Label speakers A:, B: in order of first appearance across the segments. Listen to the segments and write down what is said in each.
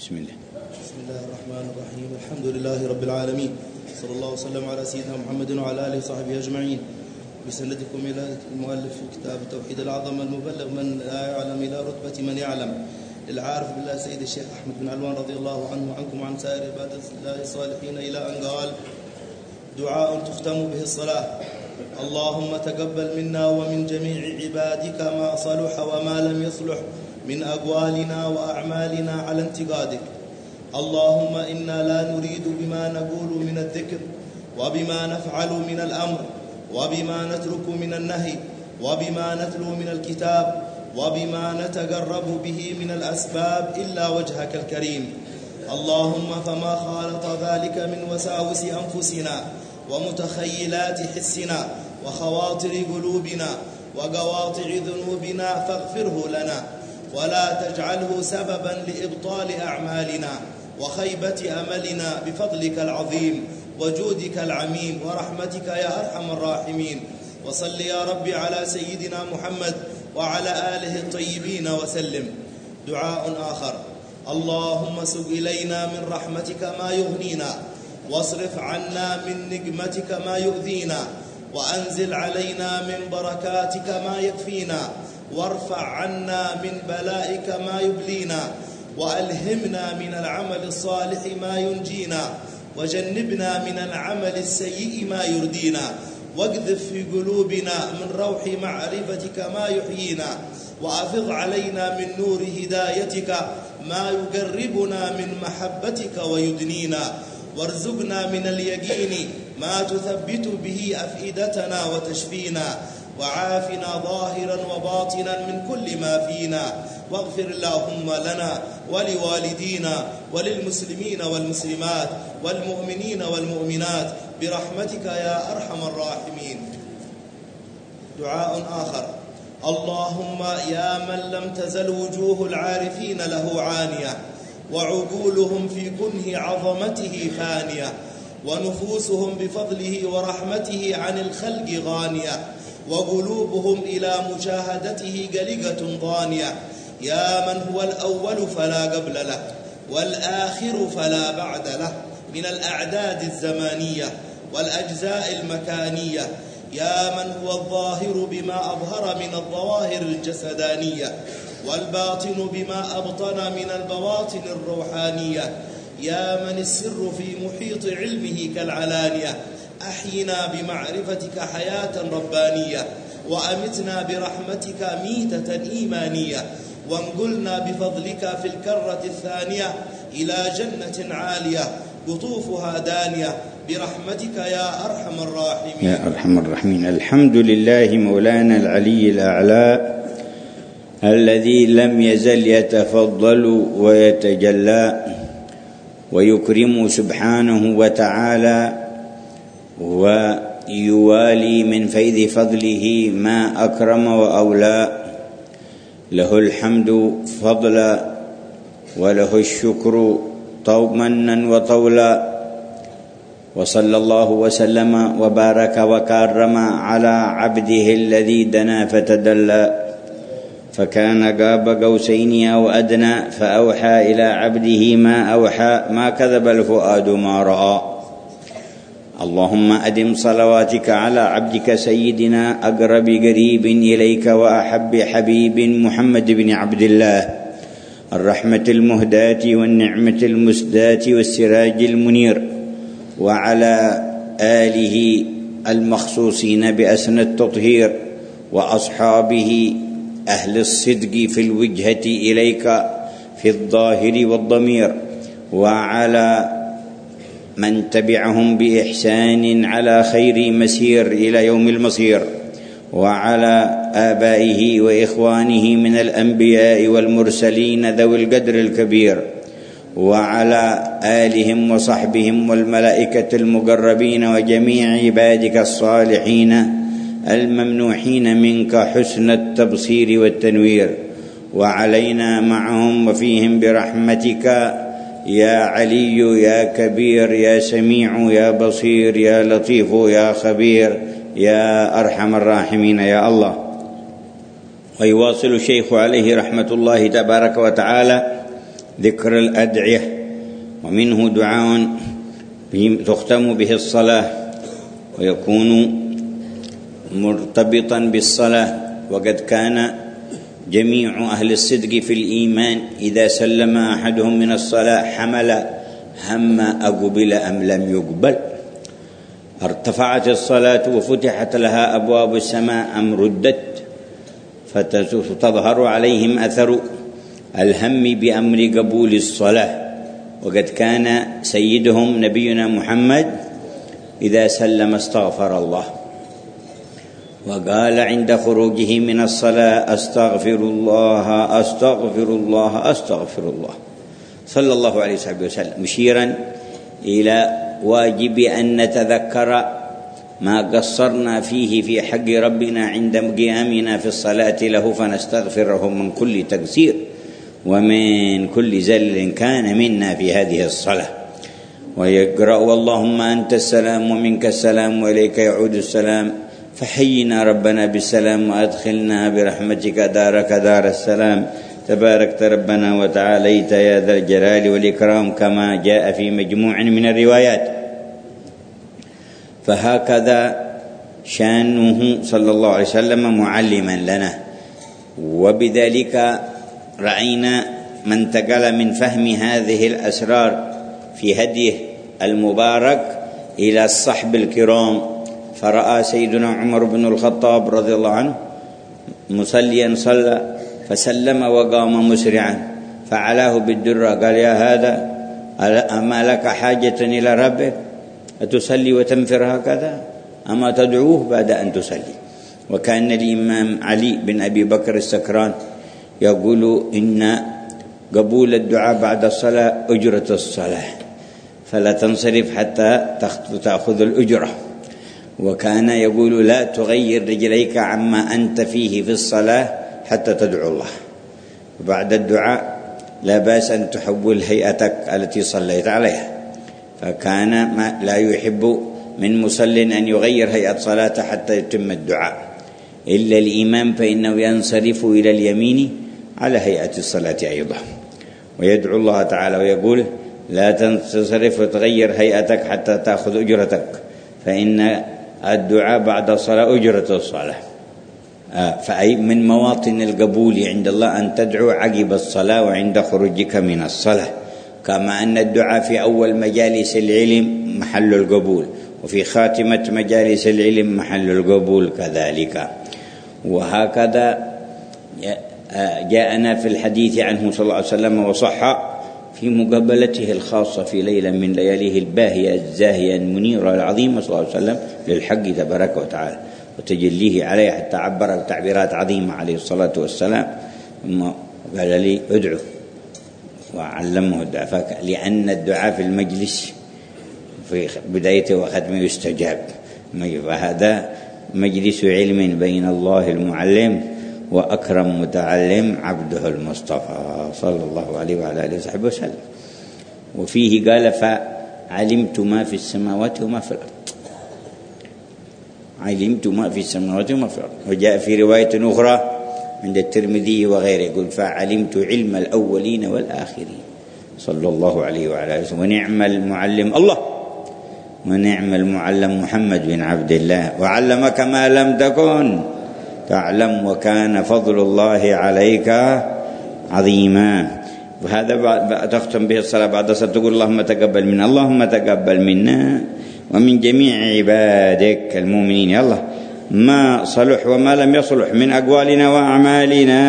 A: بسم الله.
B: بسم الله الرحمن الرحيم. الحمد لله رب العالمين، صلى الله وسلم على سيدنا محمد وعلى آله وصحبه أجمعين. بسندكم إلى المؤلف في كتاب التوحيد الأعظم المبلغ من لا يعلم إلى رتبة من يعلم، العارف بالله سيد الشيخ أحمد بن علوان رضي الله عنه وعنكم وعن سائر عباد الله الصالحين، إلى أن قال: دعاء تختم به الصلاة: اللهم تقبل منا ومن جميع عبادك ما صلح وما لم يصلح من أقوالنا وأعمالنا على انتقادك. اللهم إنا لا نريد بما نقول من الذكر وبما نفعل من الأمر وبما نترك من النهي وبما نتلو من الكتاب وبما نتقرب به من الأسباب إلا وجهك الكريم. اللهم فما خالط ذلك من وساوس أنفسنا ومتخيلات حسنا وخواطر قلوبنا وقواطع ذنوبنا فاغفره لنا، ولا تجعله سببا لإبطال أعمالنا وخيبة أملنا، بفضلك العظيم وجودك العميم ورحمتك يا أرحم الراحمين. وصل يا ربي على سيدنا محمد وعلى آله الطيبين وسلم. دعاء آخر: اللهم سق إلينا من رحمتك ما يغنينا، واصرف عنا من نقمتك ما يؤذينا، وأنزل علينا من بركاتك ما يكفينا، وارفع عنا من بلائك ما يبلينا، وألهمنا من العمل الصالح ما ينجينا، وجنبنا من العمل السيء ما يردينا، واقذف في قلوبنا من روح معرفتك ما يحيينا، وأفض علينا من نور هدايتك ما يقربنا من محبتك ويدنينا، وارزقنا من اليقين ما تثبت به أفئدتنا وتشفينا، وعافنا ظاهرا وباطنا من كل ما فينا، واغفر اللهم لنا ولوالدينا وللمسلمين والمسلمات والمؤمنين والمؤمنات برحمتك يا أرحم الراحمين. دعاء آخر: اللهم يا من لم تزل وجوه العارفين له عانية، وعقولهم في كنه عظمته فانية، ونفوسهم بفضله ورحمته عن الخلق غانية، وقلوبهم إلى مشاهدته قلقة ضانية، يا من هو الأول فلا قبل له والآخر فلا بعد له من الأعداد الزمانية والأجزاء المكانية، يا من هو الظاهر بما أظهر من الظواهر الجسدانية، والباطن بما أبطن من البواطن الروحانية، يا من السر في محيط علمه كالعلانية، أحينا بمعرفتك حياة ربانية، وأمتنا برحمتك ميتة إيمانية، وانقلنا بفضلك في الكرة الثانية إلى جنة عالية قطوفها دانية برحمتك يا أرحم الراحمين.
A: يا أرحم الراحمين. الحمد لله مولانا العلي الأعلى الذي لم يزل يتفضل ويتجلى ويكرم سبحانه وتعالى، ويوالي من فيض فضله ما أكرم وأولى. له الحمد فضلا وله الشكر منا وطولا، وصلى الله وسلم وبارك وكرم على عبده الذي دنا فتدلى، فكان قاب قوسين أو أدنى، فأوحى إلى عبده ما أوحى، ما كذب الفؤاد ما رأى. اللهم أدم صلواتك على عبدك سيدنا أقرب قريب إليك وأحب حبيب محمد بن عبد الله، الرحمة المهداة والنعمة المسداة والسراج المنير، وعلى آله المخصوصين بأسنى التطهير، وأصحابه أهل الصدق في الوجهة إليك في الظاهر والضمير، وعلى من تبعهم بإحسان على خير مسير إلى يوم المصير، وعلى آبائه وإخوانه من الأنبياء والمرسلين ذوي القدر الكبير، وعلى آلهم وصحبهم والملائكة المقربين وجميع عبادك الصالحين الممنوحين منك حسن التبصير والتنوير، وعلينا معهم وفيهم برحمتك يا علي يا كبير يا سميع يا بصير يا لطيف يا خبير يا أرحم الراحمين يا الله. ويواصل الشيخ عليه رحمة الله تبارك وتعالى ذكر الأدعية، ومنه دعاء تختم به الصلاة ويكون مرتبطا بالصلاة. وقد كان جميع أهل الصدق في الإيمان إذا سلم أحدهم من الصلاة حمل هم أقبل أم لم يقبل، ارتفعت الصلاة وفتحت لها أبواب السماء أم ردت، فتظهر عليهم أثر الهم بأمر قبول الصلاة. وقد كان سيدهم نبينا محمد إذا سلم استغفر الله، وقال عند خروجه من الصلاة أستغفر الله أستغفر الله أستغفر الله صلى الله عليه وسلم، مشيرا إلى واجب أن نتذكر ما قصرنا فيه في حق ربنا عند قيامنا في الصلاة له، فنستغفره من كل تقصير ومن كل زل كان منا في هذه الصلاة. ويقرأ اللهم أنت السلام ومنك السلام وإليك يعود السلام، فحينا ربنا بالسلام وأدخلنا برحمتك دارك دار السلام، تباركت ربنا وتعاليت يا ذا الجلال والإكرام، كما جاء في مجموع من الروايات. فهكذا شانه صلى الله عليه وسلم معلما لنا، وبذلك رأينا ما انتقل من فهم هذه الأسرار في هديه المبارك إلى الصحب الكرام. فرأى سيدنا عمر بن الخطاب رضي الله عنه مصليا صلى فسلم وقام مسرعا، فعلاه بالدرة قال يا هذا أما لك حاجة إلى ربك؟ أتصلي وتنفر هكذا؟ أما تدعوه بعد أن تصلي؟ وكان الإمام علي بن أبي بكر السكران يقول إن قبول الدعاء بعد الصلاة أجرة الصلاة، فلا تنصرف حتى تأخذ الأجرة. وكان يقول لا تغير رجليك عما أنت فيه في الصلاة حتى تدعو الله. وبعد الدعاء لا بأس أن تحول هيئتك التي صليت عليها، فكان ما لا يحب من مصل أن يغير هيئة صلاته حتى يتم الدعاء، إلا الإمام فإنه ينصرف إلى اليمين على هيئة الصلاة أيضا ويدعو الله تعالى ويقول لا تنصرف وتغير هيئتك حتى تأخذ أجرتك، فإن الدعاء بعد الصلاة أجرة الصلاة. فأي من مواطن القبول عند الله أن تدعو عقب الصلاة وعند خروجك من الصلاة، كما أن الدعاء في أول مجالس العلم محل القبول، وفي خاتمة مجالس العلم محل القبول كذلك. وهكذا جاءنا في الحديث عنه صلى الله عليه وسلم وصح في مقابلته الخاصة في ليلة من لياليه الباهية الزاهية المنيرة العظيمة صلى الله عليه وسلم للحق تبارك وتعالى وتجليه عليه، حتى عبر بتعبيرات عظيمة عليه الصلاة والسلام. ثم قال لي ادعو وعلمه الدعاء، لأن الدعاء في المجلس في بدايته وختمه يستجاب، فهذا مجلس علم بين الله المعلم وأكرم متعلم عبده المصطفى صلى الله عليه وعلى آله وصحبه وسلم. وفيه قال فعلمت ما في السماوات وما في الأرض، علمت ما في السماوات وما في الأرض. وجاء في رواية أخرى عند الترمذي وغيره يقول فعلمت علم الأولين والآخرين صلى الله عليه وعلى آله وسلم. ونعم المعلم الله ونعم المعلم محمد بن عبد الله، وعلمك ما لم تكن تعلم وكان فضل الله عليك عظيما. وهذا تختم به الصلاة بعد الصلاة تقول اللهم تقبل منا، اللهم تقبل منا ومن جميع عبادك المؤمنين يا الله ما صلح وما لم يصلح من أقوالنا وأعمالنا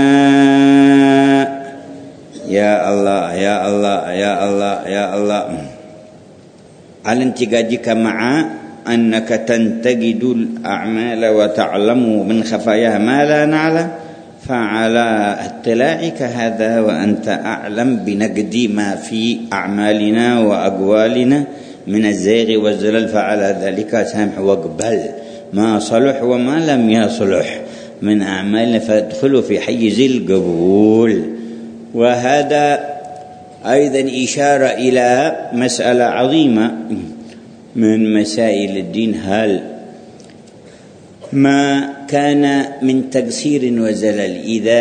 A: يا الله يا الله يا الله يا الله، على انتقادك مع أنك تنتقد الأعمال وتعلم من خفاياها ما لا نعلم، فعلى اطلاعك هذا وأنت أعلم بنقد ما في أعمالنا وأقوالنا من الزيغ والزلل، فعلى ذلك سامح واقبل ما صلح وما لم يصلح من أعمالنا فادخلوا في حيز القبول. وهذا أيضا إشارة إلى مسألة عظيمة من مسائل الدين، هل ما كان من تقصير وزلل إذا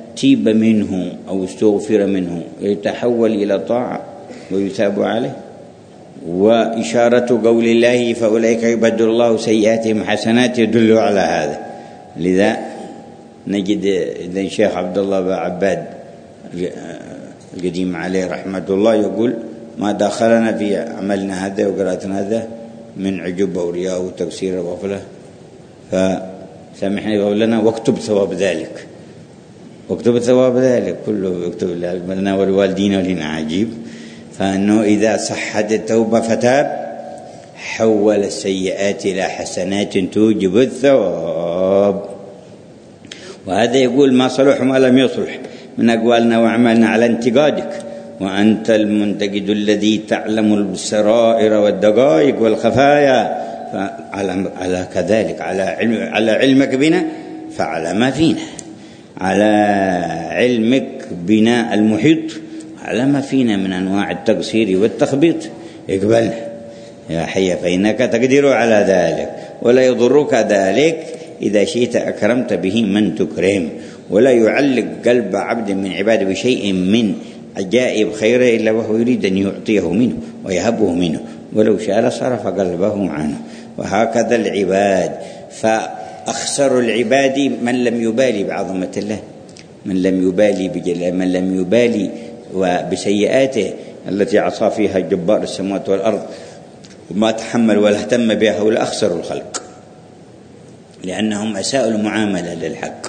A: تيب منه أو استغفر منه يتحول إلى طاعة ويثاب عليه. وإشارة قول الله فأولئك يبدل الله سيئاتهم حسنات يدل على هذا. لذا نجد الشيخ عبد الله بن عباد القديم عليه رحمة الله يقول ما دخلنا في عملنا هذا وقرأتنا هذا من عجب ورياء وتكسير وغفلة، فسامحني يقول لنا واكتب ثواب ذلك، واكتب ثواب ذلك كله، اكتب لنا والوالدين ولنا. عجيب. فأنه إذا صحت التوبة فتاب حول السيئات إلى حسنات توجب الثواب. وهذا يقول ما صلح وما لم يصلح من أقوالنا وأعمالنا على انتقادك، وأنت المنتقد الذي تعلم السرائر والدقائق والخفايا، على كذلك على علمك بنا فعلى ما فينا، على علمك بنا المحيط على ما فينا من أنواع التقصير والتخبيط اقبلنا يا حي، فإنك تقدر على ذلك ولا يضرك ذلك، إذا شئت أكرمت به من تكرم، ولا يعلق قلب عبد من عباده بشيء من عجائب خيره إلا وهو يريد أن يعطيه منه ويهبه منه، ولو شاء لصرف قلبه عنه. وهكذا العباد، فأخسر العباد من لم يبالي بعظمة الله، من لم يبالي بجلاله، من لم يبالي وبسيئاته التي عصى فيها جبار السماوات والأرض وما تحمل ولا اهتم بها، هؤلاء أخسر الخلق، لأنهم أساءوا المعاملة للحق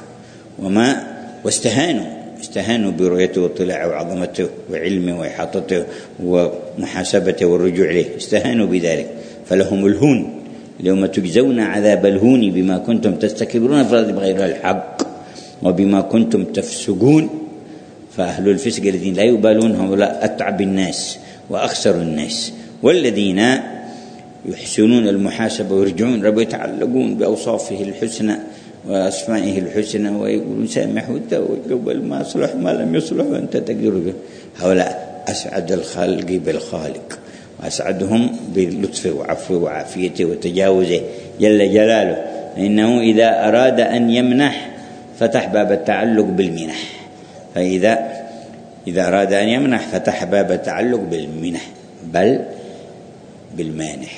A: واستهانوا برؤيته واطلاعه وعظمته وعلمه وإحاطته ومحاسبته والرجوع إليه، استهانوا بذلك، فلهم الهون. اليوم تجزون عذاب الهون بما كنتم تستكبرون في الأرض بغير الحق وبما كنتم تفسقون. فأهل الفسق الذين لا يبالون هؤلاء أتعب الناس وأخسر الناس. والذين يحسنون المحاسبة ويرجعون رب يتعلقون بأوصافه الحسنى وأسمائه الحسنى ويقولون سامح وتقبل ما صلح ما لم يصلح وأنت تقدر، هؤلاء أسعد الخلق بالخالق وأسعدهم بلطفه وعفوه وعافيته وتجاوزه جل جلاله. إنه إذا أراد أن يمنح فتح باب التعلق بالمنح، فإذا أراد أن يمنح فتح باب التعلق بالمنح بل بالمانح.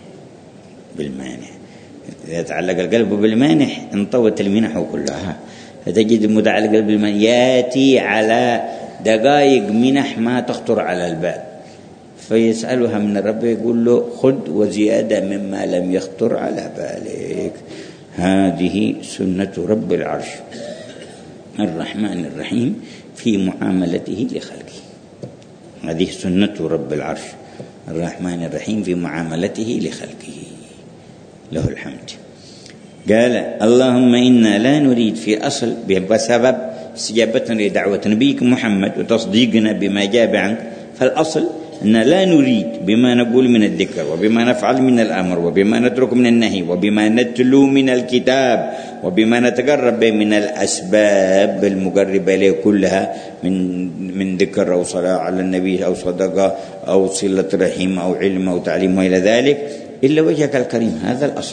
A: إذا تعلق القلب بالمانح انطوت المنح كلها، فتجد المتعلق بالمانح يأتي على دقائق منح ما تخطر على البال، فيسألها من الرب يقول له خذ وزيادة مما لم يخطر على بالك. هذه سنة رب العرش الرحمن الرحيم في معاملته لخلقه. هذه سنة رب العرش الرحمن الرحيم في معاملته لخلقه، له الحمد. قال اللهم إنا لا نريد في أصل بسبب استجابتنا لدعوة نبيك محمد وتصديقنا بما جاء عنك، فالأصل أن لا نريد بما نقول من الذكر وبما نفعل من الأمر وبما نترك من النهي وبما نتلو من الكتاب وبما نتقرب من الأسباب المقربة إليه كلها من ذكر أو صلاة على النبي أو صدقة أو صلة رحم أو علم أو تعليم وإلى ذلك إلا وجهك الكريم. هذا الأصل.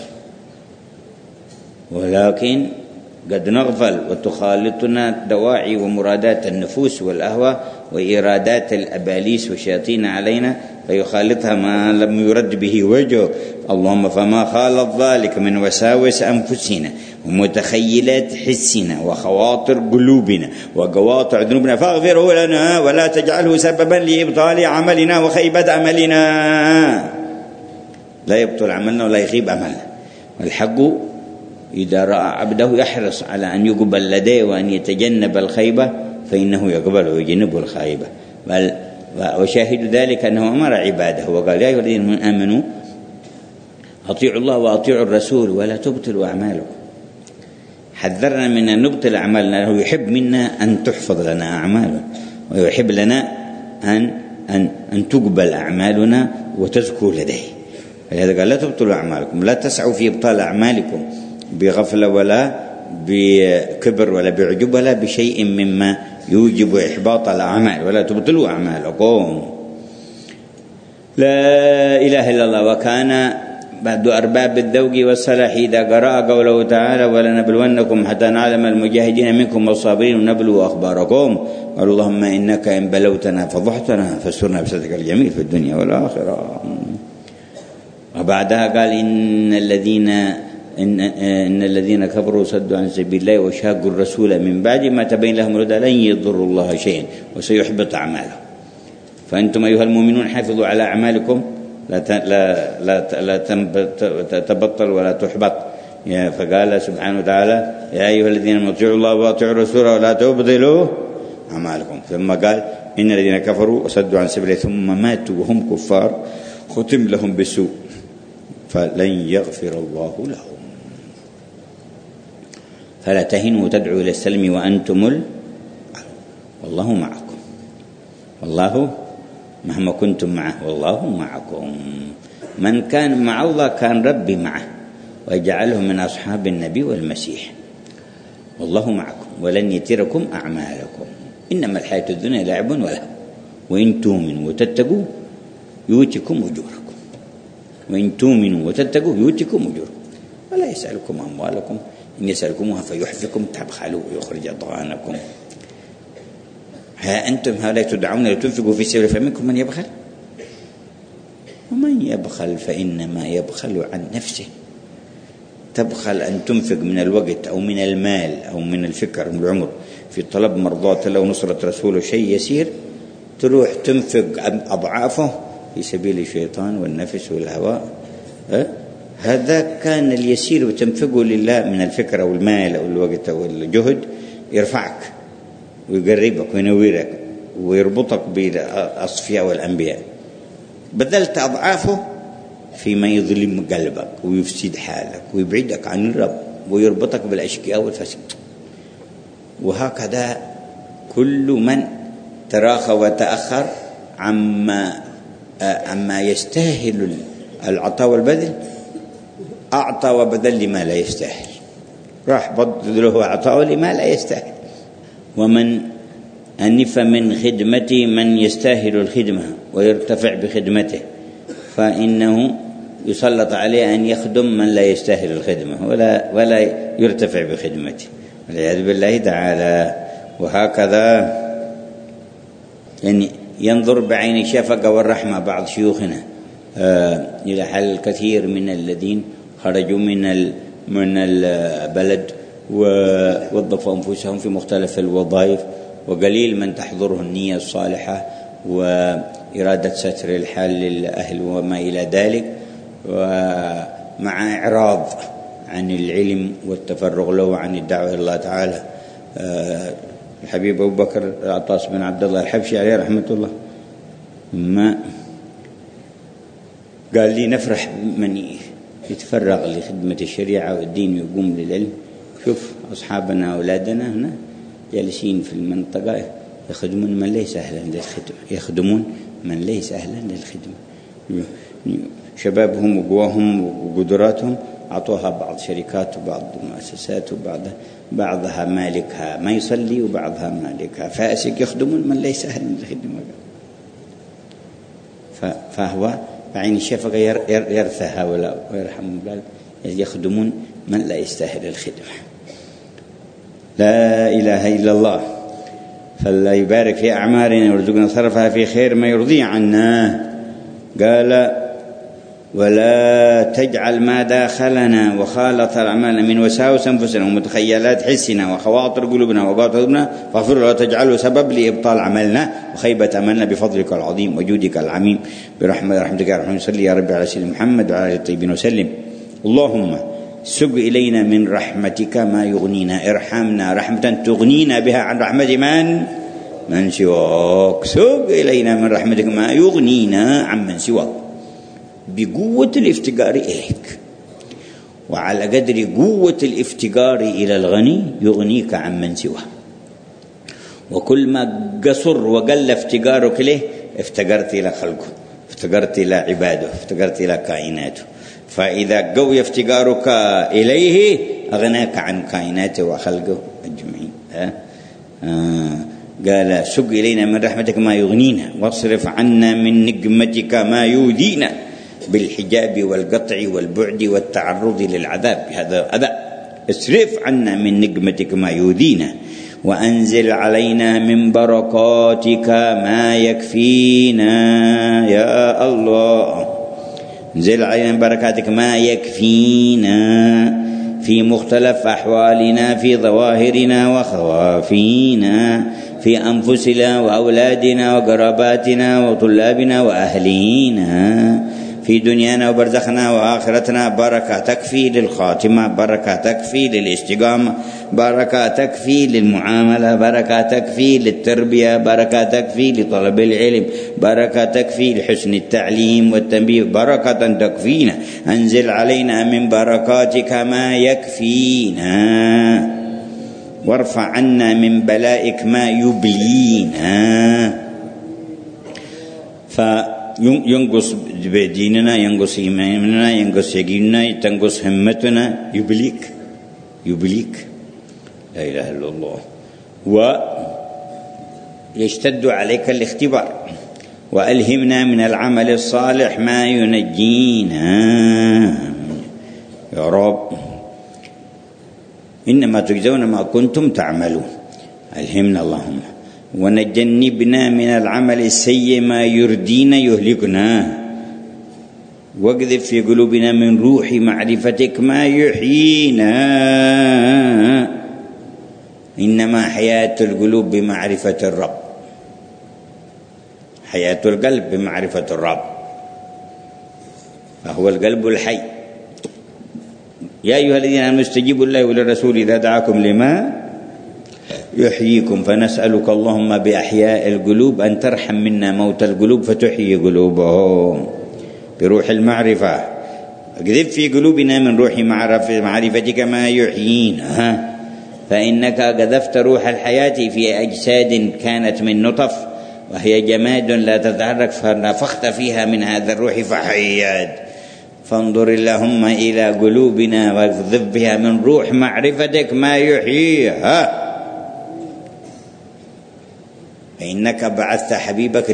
A: ولكن قد نغفل وتخالطنا دواعي ومرادات النفوس والأهوى وإرادات الأباليس والشياطين علينا، فيخالطها ما لم يرد به وجهه. اللهم فما خالط ذلك من وساوس أنفسنا ومتخيلات حسنا وخواطر قلوبنا وقواطع ذنوبنا فاغفره لنا ولا تجعله سببا لإبطال عملنا وخيبة أملنا. لا يبطل عملنا ولا يخيب عملنا. والحق إذا رأى عبده يحرص على أن يقبل لديه وأن يتجنب الخيبة فإنه يقبل ويجنب الخيبة. بل وشاهد ذلك أنه أمر عباده وقال يا أيها الذين آمنوا أطيعوا الله وأطيعوا الرسول ولا تبطلوا أعمالكم. حذرنا من أن نبطل أعمالنا. هو يحب منا أن تحفظ لنا أعمالنا ويحب لنا أن تقبل أعمالنا وتزكو لديه. فلهذا قال لا تبطلوا أعمالكم، لا تسعوا في إبطال أعمالكم بغفلة ولا بكبر ولا بعجب ولا بشيء مما يوجب إحباط الأعمال، ولا تبطلوا أعمالكم. لا إله إلا الله. وكان بعد أرباب الذوق والصلاح إذا قرأ قوله تعالى ولنبلونكم حتى نعلم المجاهدين منكم والصابرين ونبلو أخباركم قال اللهم إنك إن بلوتنا فضحتنا فاسترنا بسترك الجميل في الدنيا والآخرة. وبعدها قال إن الذين كفروا صدوا عن سبيل الله وشاقوا الرسول من بعد ما تبين لهم الهدى لن يضروا الله شيئا وسيحبط أعمالهم. فأنتم أيها المؤمنون حافظوا على أعمالكم لا تبطل ولا تحبط. فقال سبحانه وتعالى يا أيها الذين اطيعوا الله واطيعوا الرسول ولا تبطلوا أعمالكم. ثم قال إن الذين كفروا وصدوا عن سبيل الله ثم ماتوا وهم كفار ختم لهم بالسوء فلن يغفر الله لهم. فلا تهنوا وتدعوا إلى السلم وأنتم والله معكم. والله مهما كنتم معه والله معكم. من كان مع الله كان ربي معه ويجعله من أصحاب النبي والمسيح. والله معكم ولن يتركم أعمالكم إنما الحياة الدنيا لعب ولهو وإن تؤمنوا وتتقوا يؤتكم أجوركم. وإن تؤمنوا وتتقوا يؤتكم أجوركم ولا يسألكم أموالكم إن يسألكموها فيحفكم تبخلوا ويخرج أضغانكم. ها أنتم هؤلاء تدعون لتنفقوا في سبيل فمنكم من يبخل ومن يبخل فإنما يبخل عن نفسه. تبخل أن تنفق من الوقت أو من المال أو من الفكر من العمر في طلب مرضات الله ونصرة رسوله شيء يسير تروح تنفق أضعافه في سبيل الشيطان والنفس والهواء. هذا كان اليسير وتنفقه لله من الفكر أو المال أو الوقت أو الجهد يرفعك ويقربك وينورك ويربطك بالأصفياء والأنبياء. بذلت أضعافه فيما يظلم قلبك ويفسد حالك ويبعدك عن الرب ويربطك بالأشقياء والفساد. وهكذا كل من تراخى وتأخر عما يستاهل العطاء والبذل أعطى وبذل لما لا يستاهل. راح بذله عطاء لما لا يستاهل. ومن أنف من خدمته من يستاهل الخدمة ويرتفع بخدمته فإنه يسلط عليه أن يخدم من لا يستاهل الخدمة ولا يرتفع بخدمته والعياذ بالله تعالى. وهكذا يعني ينظر بعين الشفقة والرحمة بعض شيوخنا إلى حال الكثير من الذين خرجوا من البلد ووظفوا أنفسهم في مختلف الوظائف وقليل من تحضره النية الصالحة وإرادة ستر الحال للأهل وما إلى ذلك ومع إعراض عن العلم والتفرغ له وعن الدعوة إلى الله تعالى. الحبيب أبو بكر العطاس بن عبد الله الحبشي عليه رحمة الله ما قال لي نفرح من يتفرغ لخدمة الشريعة والدين ويقوم للعلم. شوف أصحابنا أولادنا هنا جالسين في المنطقة يخدمون من ليس أهلا للخدمة يخدمون من ليس أهلا للخدمة. شبابهم وقواهم وقدراتهم أعطوها بعض شركات وبعض مؤسسات بعضها مالكها ما يصلي وبعضها مالكها فاسق يخدمون من ليس أهلا للخدمة. فهو بعين الشفقة يرثى هؤلاء ويرحمهم يخدمون من لا يستاهل الخدمة. لا إله إلا الله. فلا يبارك في أعمارنا ويرزقنا صرفها في خير ما يرضي عنا. قال ولا تجعل ما داخلنا وخالط أعمالنا من وساوس أنفسنا ومتخيلات حسنا وخواطر قلوبنا وقاطر قلوبنا فاغفر ولا تجعله سبب لإبطال عملنا وخيبة أملنا بفضلك العظيم وجودك العميم برحمتك يا رحمن. صلي يا رب على سيدنا محمد وعلى آله الطيبين وسلم. اللهم سق إلينا من رحمتك ما يغنينا. ارحمنا رحمة تغنينا بها عن رحمة من سواك. سق إلينا من رحمتك ما يغنينا عن من سواك بقوة الافتقار إليك وعلى قدر قوة الافتقار إلى الغني يغنيك عن من سواه. وكل ما قصر وقل افتقارك له افتقرت إلى خلقه افتقرت إلى عباده افتقرت إلى كائناته. فإذا قوي افتقارك إليه أغناك عن كائناته وخلقه أجمعين. قال سق إلينا من رحمتك ما يغنينا واصرف عنا من نقمتك ما يؤذينا. بالحجاب والقطع والبعد والتعرض للعذاب. هذا أذى. اصرف عنا من نقمتك ما يؤذينا، وأنزل علينا من بركاتك ما يكفينا يا الله. انزل علينا من بركاتك ما يكفينا في مختلف أحوالنا، في ظواهرنا وخوافينا، في أنفسنا وأولادنا وقراباتنا وطلابنا وأهلينا، في دنيانا وبرزخنا وآخرتنا. بركة تكفي للخاتمة، بركة تكفي للاستقامة، بركة تكفي للمعاملة، بركة تكفي للتربية، بركة تكفي لطلب العلم، بركة تكفي لحسن التعليم والتنبيه، بركة تكفينا. أنزل علينا من بركاتك ما يكفينا، وارفع عنا من بلائك ما يبلينا. ينقص ديننا، ينقص إيماننا، ينقص يقيننا، تنقص همتنا، يبليك لا إله إلا الله. ويشتد عليك الاختبار، وألهمنا من العمل الصالح ما ينجينا يا رب. إنما تجزون ما كنتم تعملون. ألهمنا اللهم، ونجنبنا من العمل السيء ما يردينا يهلكنا، واقذف في قلوبنا من روح معرفتك ما يحيينا. إنما حياة القلوب بمعرفة الرب، حياة القلب بمعرفة الرب، فهو القلب الحي. يا أيها الذين آمنوا استجيبوا لله وللرسول إذا دعاكم لما يحييكم. فنسألك اللهم بأحياء القلوب أن ترحم منا موت القلوب فتحيي قلوبهم بروح المعرفة. اقذف في قلوبنا من روح معرفتك ما يحيينا، فإنك قذفت روح الحياة في أجساد كانت من نطف وهي جماد لا تتحرك، فنفخت فيها من هذا الروح فحيات. فانظر اللهم إلى قلوبنا واقذف بها من روح معرفتك ما يحييها، فإنك بعثت حبيبك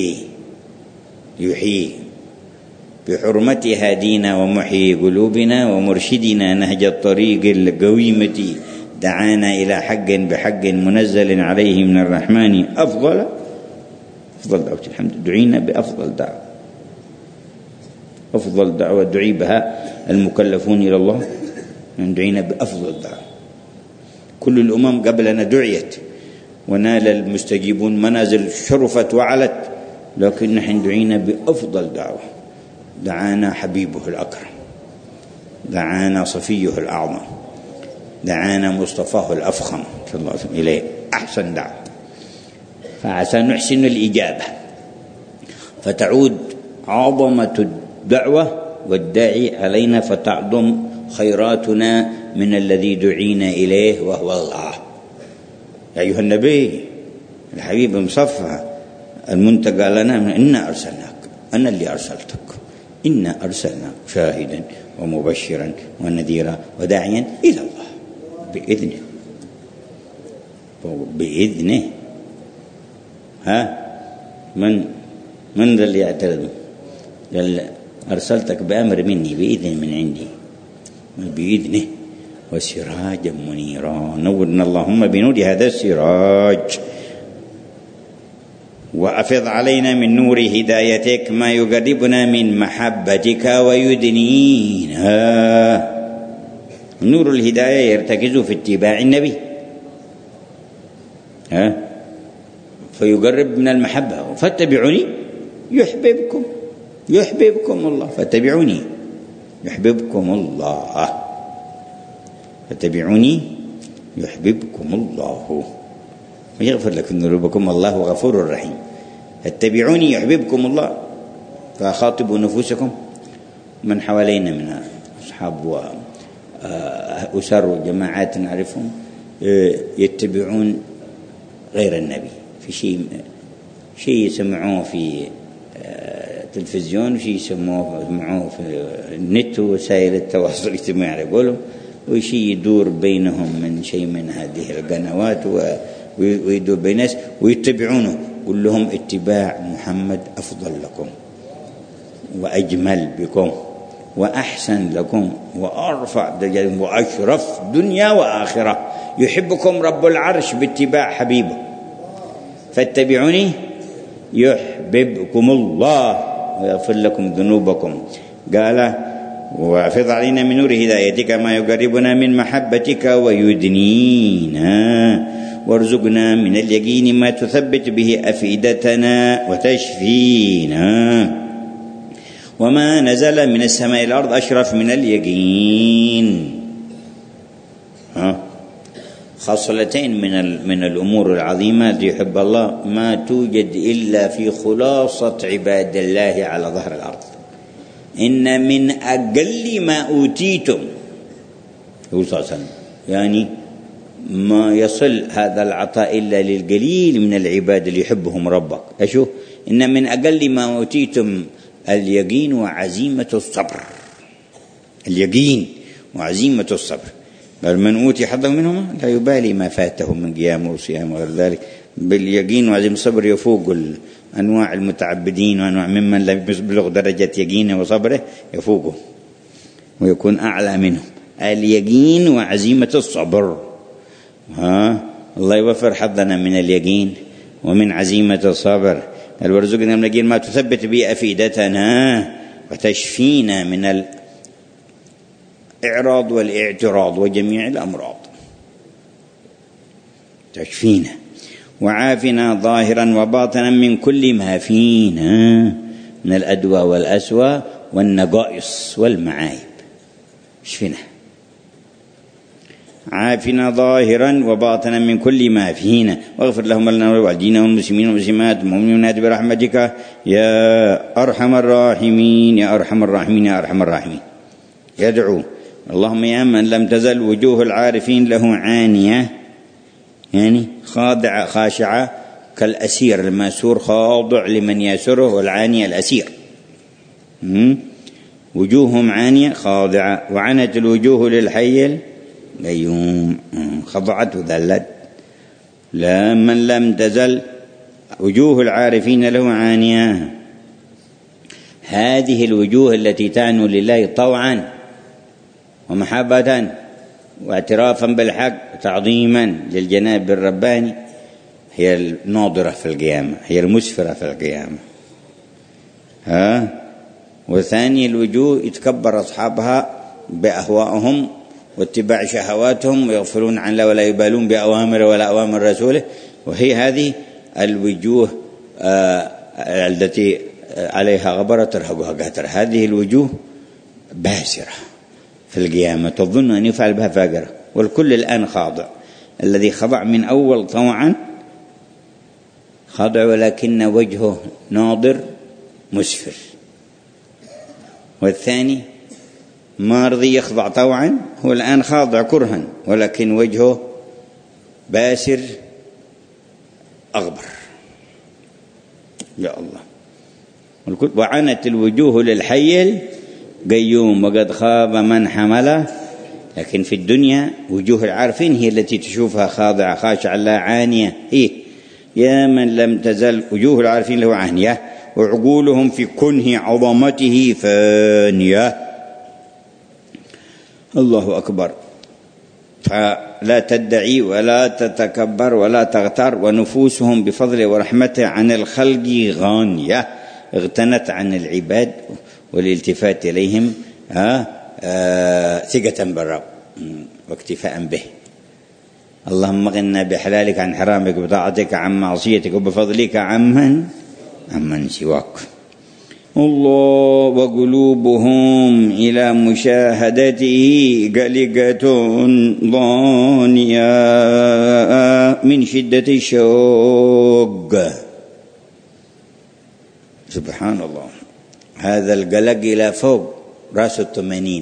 A: ليحيي بحرمة هادينا ومحيي قلوبنا ومرشدنا نهج الطريق القويمة. دعانا إلى حق بحق منزل عليه من الرحمن أفضل دعوة. الحمد دعينا بأفضل دعوة، أفضل دعوة دعي بها المكلفون إلى الله، دعينا بأفضل دعوة. كل الأمم قبلنا دعيت ونال المستجيبون منازل شرفت وعلت، لكن نحن دعينا بأفضل دعوة. دعانا حبيبه الأكرم، دعانا صفيه الأعظم، دعانا مصطفاه الأفخم صلى الله عليه وسلم إليه أحسن دعوة. فعسى نحسن الإجابة فتعود عظمة الدعوة والداعي علينا، فتعظم خيراتنا من الذي دعينا إليه وهو الله. يا أيها النبي الحبيب المصفى المنتقى لنا، إنا أرسلناك، أنا اللي أرسلتك، إنا أرسلناك شاهدا ومبشرا ونذيرا وداعيا إلى الله بإذنه. من ذا اللي يعترض؟ قال أرسلتك بأمر مني، بإذن من عندي، بإذنه، وسراجا منيرا. نورنا اللهم بنور هذا السراج، وأفض علينا من نور هدايتك ما يقربنا من محبتك ويدنينا. نور الهداية يرتكز في اتباع النبي، فيقرب من المحبة. فاتبعوني يحببكم الله، فاتبعوني يحببكم الله، فاتبعوني يحببكم الله ويغفر لكم ذنوبكم، الله غفور رحيم. اتبعوني يحببكم الله. فخاطبوا نفوسكم من حوالينا من أصحاب وأسر وجماعات نعرفهم يتبعون غير النبي في شيء يسمعوه في التلفزيون، وشيء يسمعوه في النت وسائل التواصل الاجتماعي يقولوا، وشيء يدور بينهم من شيء من هذه القنوات ويدور بين الناس ويتبعونه. قل لهم اتباع محمد أفضل لكم، وأجمل بكم وأحسن لكم وأرفع درجة وأشرف دنيا وآخرة. يحبكم رب العرش باتباع حبيبه، فاتبعوني يحببكم الله ويغفر لكم ذنوبكم. قال وافض علينا من نور هدايتك ما يقربنا من محبتك ويدنينا، وارزقنا من اليقين ما تثبت به أفئدتنا وتشفينا. وما نزل من السماء إلى الأرض أشرف من اليقين. خاصلتين من الأمور العظيمة التي يحب الله ما توجد إلا في خلاصة عباد الله على ظهر الأرض. إن من أقل ما أوتيتم صلى الله عليه وسلم، يعني ما يصل هذا العطاء إلا للقليل من العباد اللي يحبهم ربك. أشوف إن من أقل ما أوتيتم اليقين وعزيمة الصبر. اليقين وعزيمة الصبر. قال من أوتي حظه منهما لا يبالي ما فاته من قيام وصيام وغير ذلك. باليقين وعزيمة الصبر يفوق أنواع المتعبدين وأنواع ممن لم يبلغ درجة يقينه وصبره، يفوقه ويكون أعلى منهم. اليقين وعزيمة الصبر. الله يوفر حظنا من اليقين ومن عزيمة الصبر. قال وارزقنا من اليقين ما تثبت به أفئدتنا وتشفينا من الإعراض والاعتراض وجميع الأمراض. تشفينا. وعافنا ظاهرا وباطنا من كل ما فينا من الأدوى والأسوى والنقائص والمعايب. اشفنا. عافنا ظاهرا وباطنا من كل ما فينا، واغفر لهم لنا ولوالدينا والمسلمين والمسلمات والمؤمنين برحمتك يا أرحم الراحمين يا أرحم الراحمين يا أرحم الراحمين. يدعو اللهم يا من لم تزل وجوه العارفين له عانية، يعني خاضعة خاشعة كالأسير الماسور خاضع لمن يسره، والعانية الأسير. وجوههم عانية خاضعة، وعنت الوجوه للحي القيوم خضعت وذلت. لا من لم تزل وجوه العارفين له عانية. هذه الوجوه التي تعنو لله طوعا ومحبة واعترافا بالحق تعظيما للجناب الرباني هي الناظرة في القيامة، هي المسفرة في القيامة. وثاني الوجوه يتكبر أصحابها بأهوائهم واتباع شهواتهم ويغفلون عن الله ولا يبالون بأوامر ولا أوامر رسوله. وهي هذه الوجوه التي عليها غبرة ترهقها قتر. هذه الوجوه باسرة في القيامة تظن أن يفعل بها فاقرة، والكل الآن خاضع. الذي خضع من أول طوعا خضع ولكن وجهه ناظر مسفر، والثاني ما رضي يخضع طوعا هو الآن خاضع كرها ولكن وجهه باسر أغبر. يا الله. وعنت الوجوه للحي القيوم وقد خاب من حمله. لكن في الدنيا وجوه العارفين هي التي تشوفها خاضعة خاشعة لا عانية. يا من لم تزل وجوه العارفين له عانية وعقولهم في كنه عظمته فانية. الله أكبر. فلا تدعي ولا تتكبر ولا تغتر، ونفوسهم بفضله ورحمته عن الخلق غانية، اغتنت عن العباد والالتفات إليهم ثقة بالرب واكتفاء به. اللهم اغننا بحلالك عن حرامك، بطاعتك عن معصيتك، وبفضلك عمن سواك. الله. وقلوبهم إلى مشاهدته قلقة ضانية من شدة الشوق. سبحان الله. هذا القلق إلى فوق رأس 80.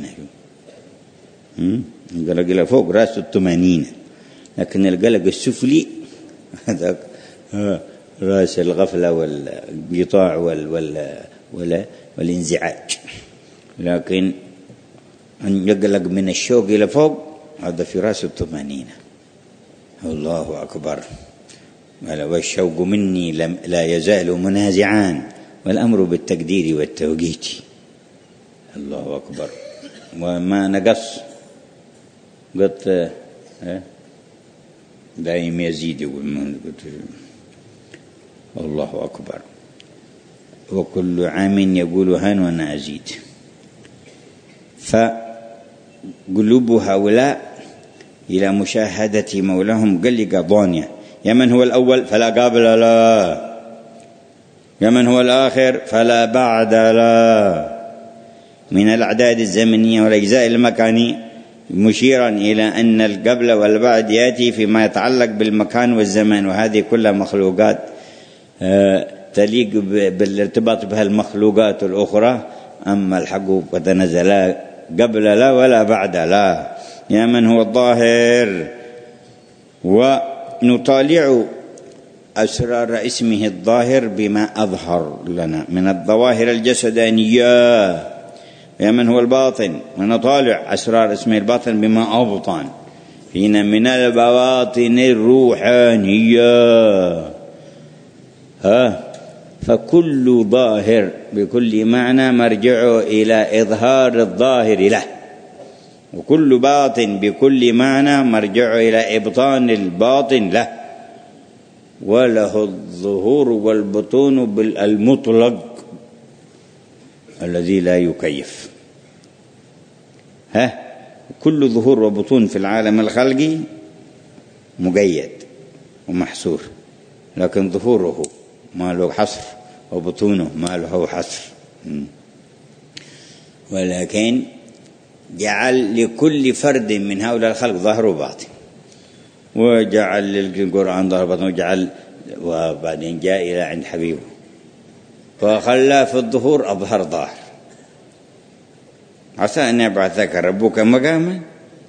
A: القلق إلى فوق رأس 80، لكن القلق السفلي هذا رأس الغفلة والانقطاع والانزعاج. لكن أن يقلق من الشوق إلى فوق هذا في رأس 80. الله أكبر. والشوق مني لا يزال منازعان، والأمر بالتقدير والتوقيت. الله أكبر. وما نقص قلت دائم يزيد يقول الله أكبر. وكل عام يقول هان وأنا أزيد. فقلوب هؤلاء إلى مشاهدة مولاهم قلق ضانية. يا من هو الأول فلا قابل لا، يا من هو الآخر فلا بعد لا، من الأعداد الزمنية والأجزاء المكانية، مشيرا إلى أن القبل والبعد يأتي فيما يتعلق بالمكان والزمان، وهذه كلها مخلوقات تليق بالارتباط بها المخلوقات الأخرى. أما الحق قد نزل قبل لا ولا بعد لا. يا من هو الظاهر. ونطالع أسرار اسمه الظاهر بما أظهر لنا من الظواهر الجسدانية. يا من هو الباطن، ونطالع أسرار اسمه الباطن بما أبطن فينا من البواطن الروحانية. فكل ظاهر بكل معنى مرجعه إلى إظهار الظاهر له، وكل باطن بكل معنى مرجعه إلى إبطان الباطن له. وله الظهور والبطون بالمطلق الذي لا يكيف. كل ظهور وبطون في العالم الخلقي مقيد ومحصور، لكن ظهوره ما له حصر وبطونه ما له حصر. ولكن جعل لكل فرد من هؤلاء الخلق ظاهر وباطن، وجعل للقرآن ظاهر وباطن، وبعدين جاء إلى عند حبيبه فخلى في الظهور أظهر ظاهر. عسى أن يبعثك ربك مقاما.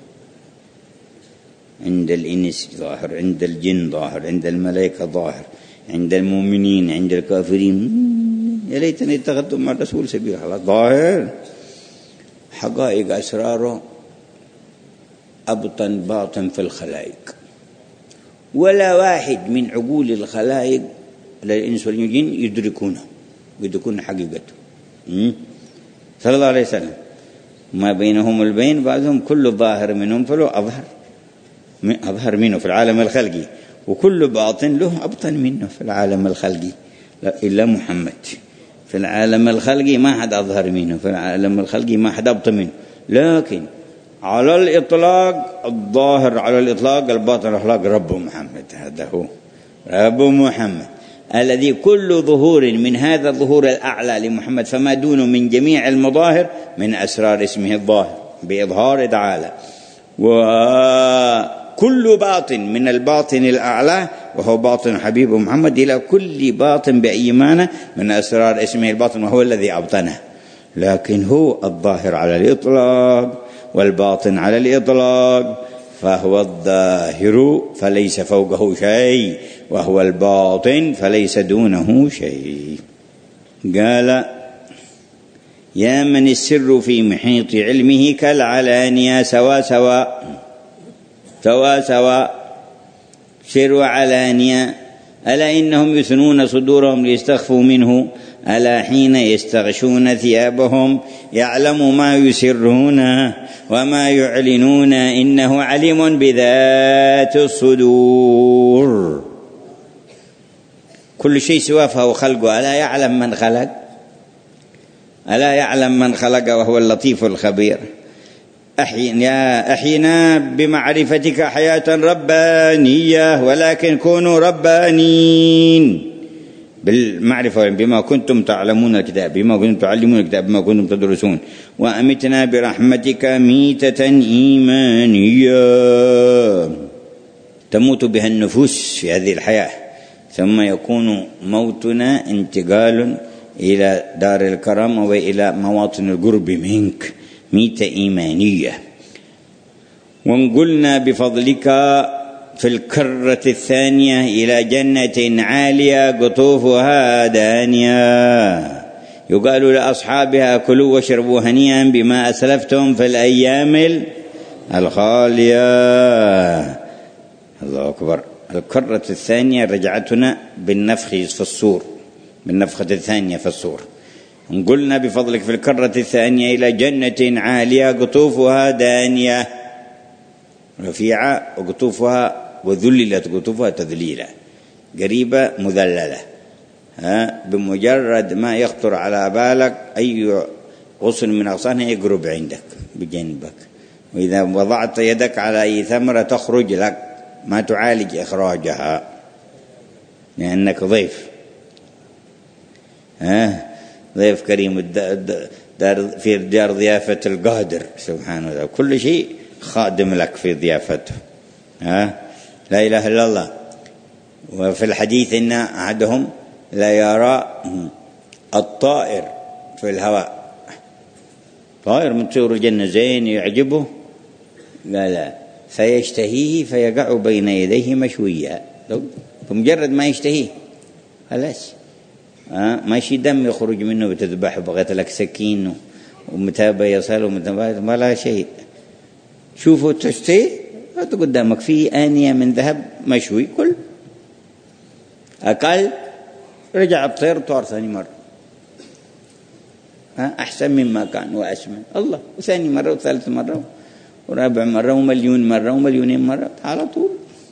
A: عند الإنس ظاهر، عند الجن ظاهر، عند الملائكة ظاهر، عند المؤمنين، عند الكافرين. يا ليتني اتخذت مع الرسول سبيلا. خلاص ظاهر. حقائق أسراره أبطن باطن في الخلائق، ولا واحد من عقول الخلائق الإنس والجن يدركون حقيقته. صلى الله عليه وسلم ما بينهم البين بعضهم كل ظاهر منهم فله أظهر منه في العالم الخلقي، وكل باطن له أبطن منه في العالم الخلقي، إلا محمد في العالم الخلقي ما حد أظهر منه، في العالم الخلقي ما حد أبطن منه. لكن على الإطلاق الظاهر على الإطلاق، الباطن الأخلاق رب محمد. هذا هو رب محمد الذي كل ظهور من هذا الظهور الأعلى لمحمد فما دونه من جميع المظاهر من أسرار اسمه الظاهر بإظهار تعالى. وكل باطن من الباطن الأعلى وهو باطن حبيب محمد إلى كل باطن بأي معنى من أسرار اسمه الباطن، وهو الذي أبطنه. لكن هو الظاهر على الإطلاق والباطن على الإطلاق، فهو الظاهر فليس فوقه شيء، وهو الباطن فليس دونه شيء. قال يا من السر في محيط علمه كالعلانية سوا سر وعلانية. ألا إنهم يثنون صدورهم ليستخفوا منه، ألا حين يستغشون ثيابهم يعلم ما يسرون وما يعلنون، إنه عليم بذات الصدور. كل شيء سواه فهو خلقه. ألا يعلم من خلق؟ ألا يعلم من خلق وهو اللطيف الخبير. أحينا بمعرفتك حياة ربانية، ولكن كونوا ربانين بالمعرفة بما كنتم تعلمون الكتاب، بما كنتم تعلمون الكتاب، بما كنتم تدرسون. وأمتنا برحمتك ميتة إيمانية تموت بها النفوس في هذه الحياة، ثم يكون موتنا انتقال إلى دار الكرم وإلى مواطن القرب منك، ميتة إيمانية. وانقلنا بفضلك في الكرة الثانية إلى جنة عالية قطوفها دانية، يقال لأصحابها كلوا واشربوا هنيئا بما أسلفتم في الأيام الخالية. الله أكبر. الكرة الثانية رجعتنا بالنفخ في الصور بالنفخة الثانية في الصور. قلنا بفضلك في الكرة الثانية إلى جنة عالية قطوفها دانية رفيعة وقطوفها وذللت قطوفها تذليلا، قريبة مذللة. بمجرد ما يخطر على بالك أي غصن من أغصانها يقرب عندك بجنبك، وإذا وضعت يدك على أي ثمرة تخرج لك ما تعالج إخراجها لأنك ضيف. ضيف كريم في دار ضيافة القادر سبحانه وتعالى، كل شيء خادم لك في ضيافته. لا إله إلا الله. وفي الحديث إن أحدهم لا يرى الطائر في الهواء، طائر من طيور الجنة زين يعجبه، لا فيشتهيه فيقع بين يديه مشويا، بمجرد ما يشتهيه خلاص ماشي دم يخرج منه بتذبح بغيت لك سكين ومتابع يصل ومتابع ولا شيء. شوفوا تشتهي قدامك في آنية من ذهب مشوي، كل أكل رجع الطير طار ثاني مرة أحسن مما كان وأسمن الله، وثاني مرة وثالث مرة ورابع مرة ومليون مرة ومليونين مرة على طول.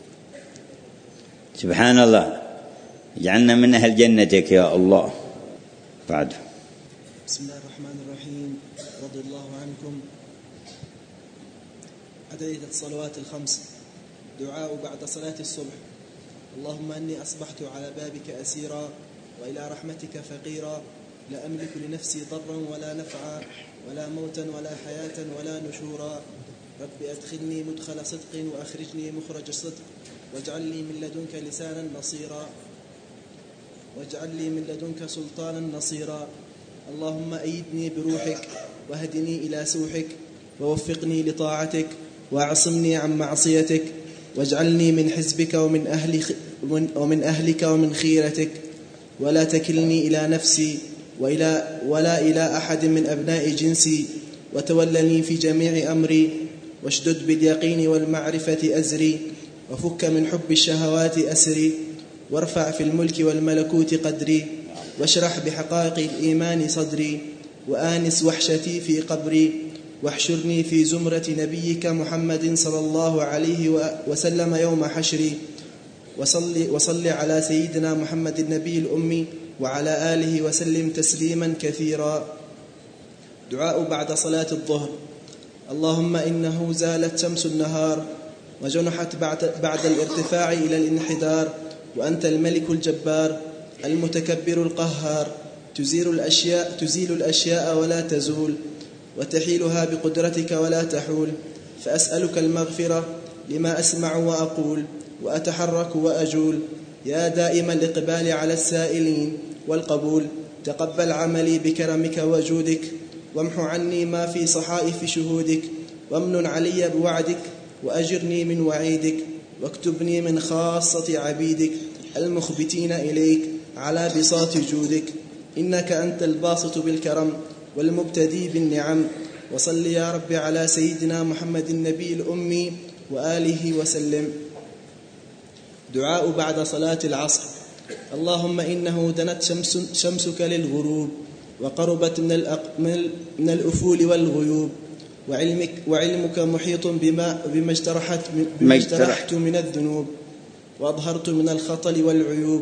A: سبحان الله، اجعلنا من أهل جنتك يا الله. بعد
B: بسم الله الرحمن الرحيم. رضي الله عنكم. عدد الصلوات الخمس. دعاء بعد صلاة الصبح. اللهم أني أصبحت على بابك أسيرا وإلى رحمتك فقيرا، لا أملك لنفسي ضرا ولا نفعا ولا موتا ولا حياة ولا نشورا. رب أدخلني مدخل صدق وأخرجني مخرج صدق، واجعل لي من لدنك لسانا نصيرا، واجعل لي من لدنك سلطانا نصيرا. اللهم أيدني بروحك واهدني إلى سوحك ووفقني لطاعتك واعصمني عن معصيتك، واجعلني من حزبك ومن أهلك ومن خيرتك، ولا تكلني إلى نفسي ولا إلى أحد من أبناء جنسي، وتولني في جميع أمري، واشدد باليقين والمعرفة أزري، وفك من حب الشهوات أسري، وارفع في الملك والملكوت قدري، واشرح بحقائق الإيمان صدري، وآنس وحشتي في قبري، واحشرني في زمرة نبيك محمد صلى الله عليه وسلم يوم حشري، وصل على سيدنا محمد النبي الأمي وعلى آله وسلم تسليما كثيرا. دعاء بعد صلاة الظهر. اللهم إنه زالت شمس النهار وجنحت بعد الارتفاع إلى الانحدار، وأنت الملك الجبار المتكبر القهار، تزيل الأشياء ولا تزول، وتحيلها بقدرتك ولا تحول. فأسألك المغفرة لما أسمع وأقول وأتحرك وأجول، يا دائم الإقبال على السائلين والقبول، تقبل عملي بكرمك وجودك، وامح عني ما في صحائف شهودك، وامنن علي بوعدك، وأجرني من وعيدك، واكتبني من خاصة عبيدك المخبتين إليك على بساط جودك، إنك أنت الباسط بالكرم والمبتدي بالنعم. وصل يا رب على سيدنا محمد النبي الأمي وآله وسلم. دعاء بعد صلاة العصر. اللهم إنه دنت شمسك للغروب، وقربت من الأفول والغيوب، وعلمك محيط بما اجترحت من الذنوب، وأظهرت من الخطل والعيوب.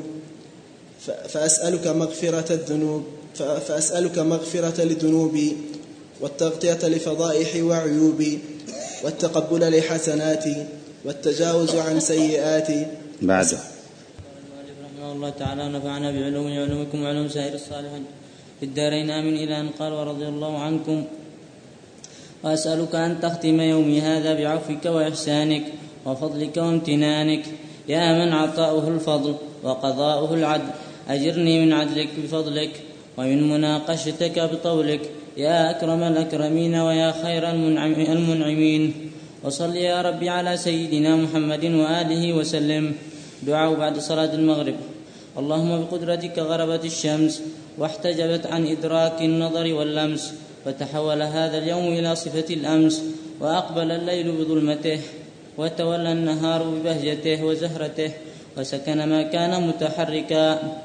B: فأسألك مغفرة لذنوبي، والتغطية لفضائحي وعيوبي، والتقبل لحسناتي، والتجاوز عن سيئاتي.
A: بعده
C: رحمه الله تعالى ونفعنا بعلومكم وعلوم سائر الصالحين في الدارين آمين. إلى أن قال ورضي الله عنكم. وأسألك أن تختم يومي هذا بعفوك وإحسانك وفضلك وامتنانك، يا من عطاؤه الفضل وقضاؤه العدل، أجرني من عدلك بفضلك ومن مناقشتك بطولك، يا أكرم الأكرمين ويا خير المنعمين. وصل يا ربي على سيدنا محمد وآله وسلم. دعاء بعد صلاة المغرب. اللهم بقدرتك غربت الشمس واحتجبت عن إدراك النظر واللمس، فتحول هذا اليوم إلى صفة الأمس، وأقبل الليل بظلمته، وتولى النهار ببهجته وزهرته، وسكن ما كان متحركا،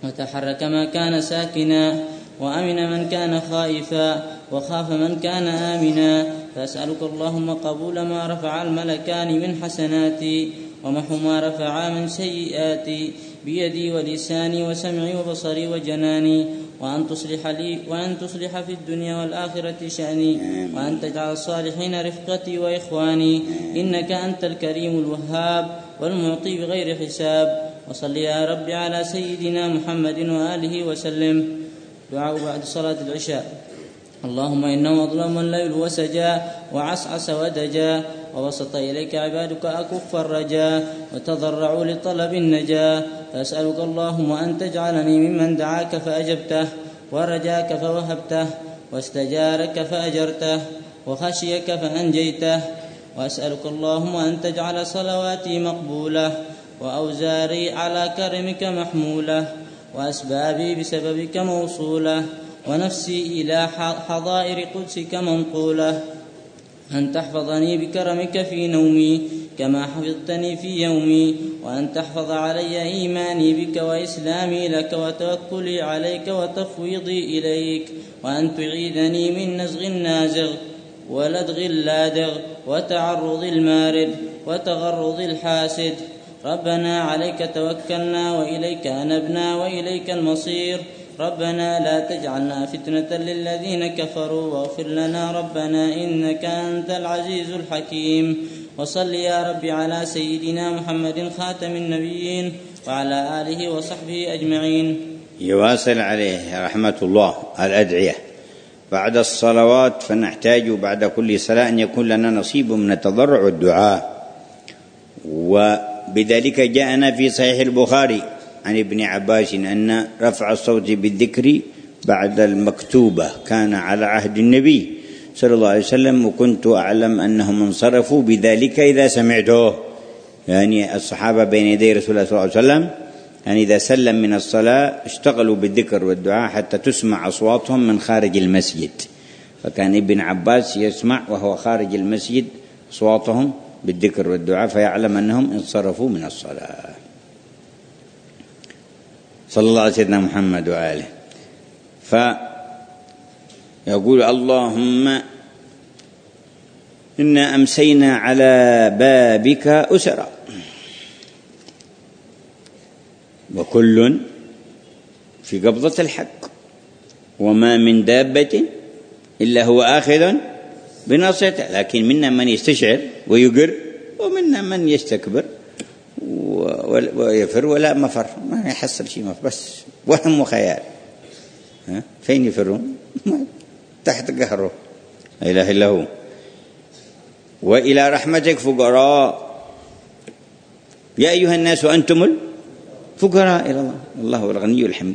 C: وتحرك ما كان ساكنا، وأمن من كان خائفا، وخاف من كان آمنا. فأسألك اللهم قبول ما رفع الملكان من حسناتي، ومحو ما رفعا من سيئاتي، بيدي ولساني وسمعي وبصري وجناني، وأن تصلح في الدنيا والآخرة شأني، وأن تجعل الصالحين رفقتي وإخواني، إنك أنت الكريم الوهاب والمعطي بغير حساب. وصل يا رب على سيدنا محمد وآله وسلم. دعاء بعد صلاة العشاء. اللهم إنه أظلم الليل وسجى، وعسعس ودجى، ووسط إليك عبادك أكف الرجا، وتضرعوا لطلب النجاة. فأسألك اللهم أن تجعلني ممن دعاك فأجبته، ورجاك فوهبته، واستجارك فأجرته، وخشيك فأنجيته. وأسألك اللهم أن تجعل صلواتي مقبولة، وأوزاري على كرمك محمولة، وأسبابي بسببك موصولة، ونفسي إلى حظائر قدسك منقولة. أن تحفظني بكرمك في نومي كما حفظتني في يومي، وأن تحفظ علي إيماني بك وإسلامي لك وتوكلي عليك وتفويضي إليك، وأن تعيذني من نزغ النازغ ولدغ اللادغ وتعرض المارد وتغرض الحاسد. ربنا عليك توكلنا وإليك أنبنا وإليك المصير. ربنا لا تجعلنا فتنة للذين كفروا، واغفر لنا ربنا إنك أنت العزيز الحكيم. وصل يا رب على سيدنا محمد خاتم النبيين وعلى آله وصحبه أجمعين.
A: يواصل عليه رحمة الله الأدعية بعد الصلوات. فنحتاج بعد كل صلاة أن يكون لنا نصيب من التضرع والدعاء، وبذلك جاءنا في صحيح البخاري عن ابن عباس أن رفع الصوت بالذكر بعد المكتوبة كان على عهد النبي صلى الله عليه وسلم، وكنت أعلم أنهم انصرفوا بذلك إذا سمعته. يعني الصحابة بين يدي رسول الله صلى الله عليه وسلم يعني إذا سلم من الصلاة اشتغلوا بالذكر والدعاء حتى تسمع أصواتهم من خارج المسجد. فكان ابن عباس يسمع وهو خارج المسجد أصواتهم بالذكر والدعاء فيعلم أنهم انصرفوا من الصلاة. صلى الله على سيدنا محمد وآله. فيقول اللهم إنا أمسينا على بابك أسرا، وكل في قبضة الحق، وما من دابة إلا هو آخذ بناصيته. لكن منا من يستشعر ويقر، ومنا من يستكبر ويفر ولا مفر، ما يحصل شيء مفر، بس وهم وخيال. فين يفرون؟ تحت قهره، لا إله إلا هو. وإلى رحمتك فقراء، يا أيها الناس أنتم الفقراء إلى الله، الله هو الغني الحميد.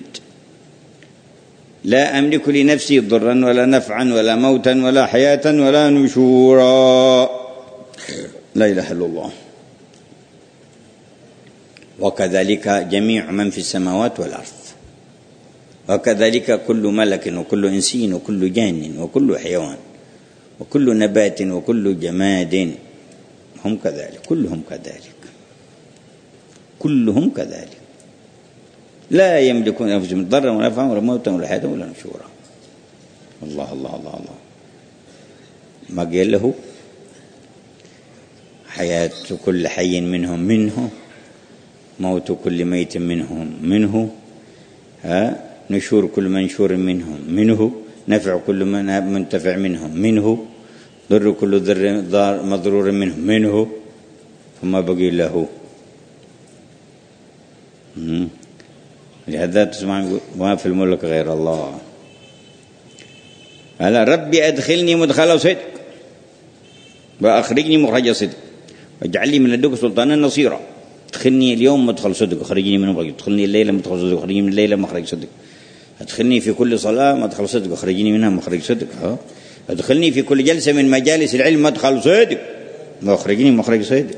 A: لا أملك لنفسي ضرا ولا نفعا ولا موتا ولا حياة ولا نشورا، لا إله إلا الله. وكذلك جميع من في السماوات والأرض، وكذلك كل ملك وكل إنسي وكل جان وكل حيوان وكل نبات وكل جماد، هم كذلك، كلهم كذلك، كلهم كذلك، لا يملكون أنفسهم ضرا ولا نفعا ولا موتا ولا حياة ولا نشورا. الله الله الله الله. ما قال له حياة كل حي منهم منه، موت كل ميت منهم منه، نشور كل منشور منهم منه، نفع كل منتفع منهم منه، ضر كل ضار مضرور منهم منه، فما بقي له. لهذا تسمع ما في الملك غير الله. قال ربي أدخلني مدخل صدق وأخرجني مخرج صدق واجعل لي من لدنك سلطانا نصيرا. ادخلني اليوم مدخل صدق اخرجني منه مخرج، ادخلني الليلة مدخل صدق اخرجني من الليلة مخرج صدق، ادخلني في كل صلاة مدخل صدق اخرجني منها مخرج صدق، ادخلني في كل جلسة من مجالس العلم مدخل صدق واخرجني مخرج صدق.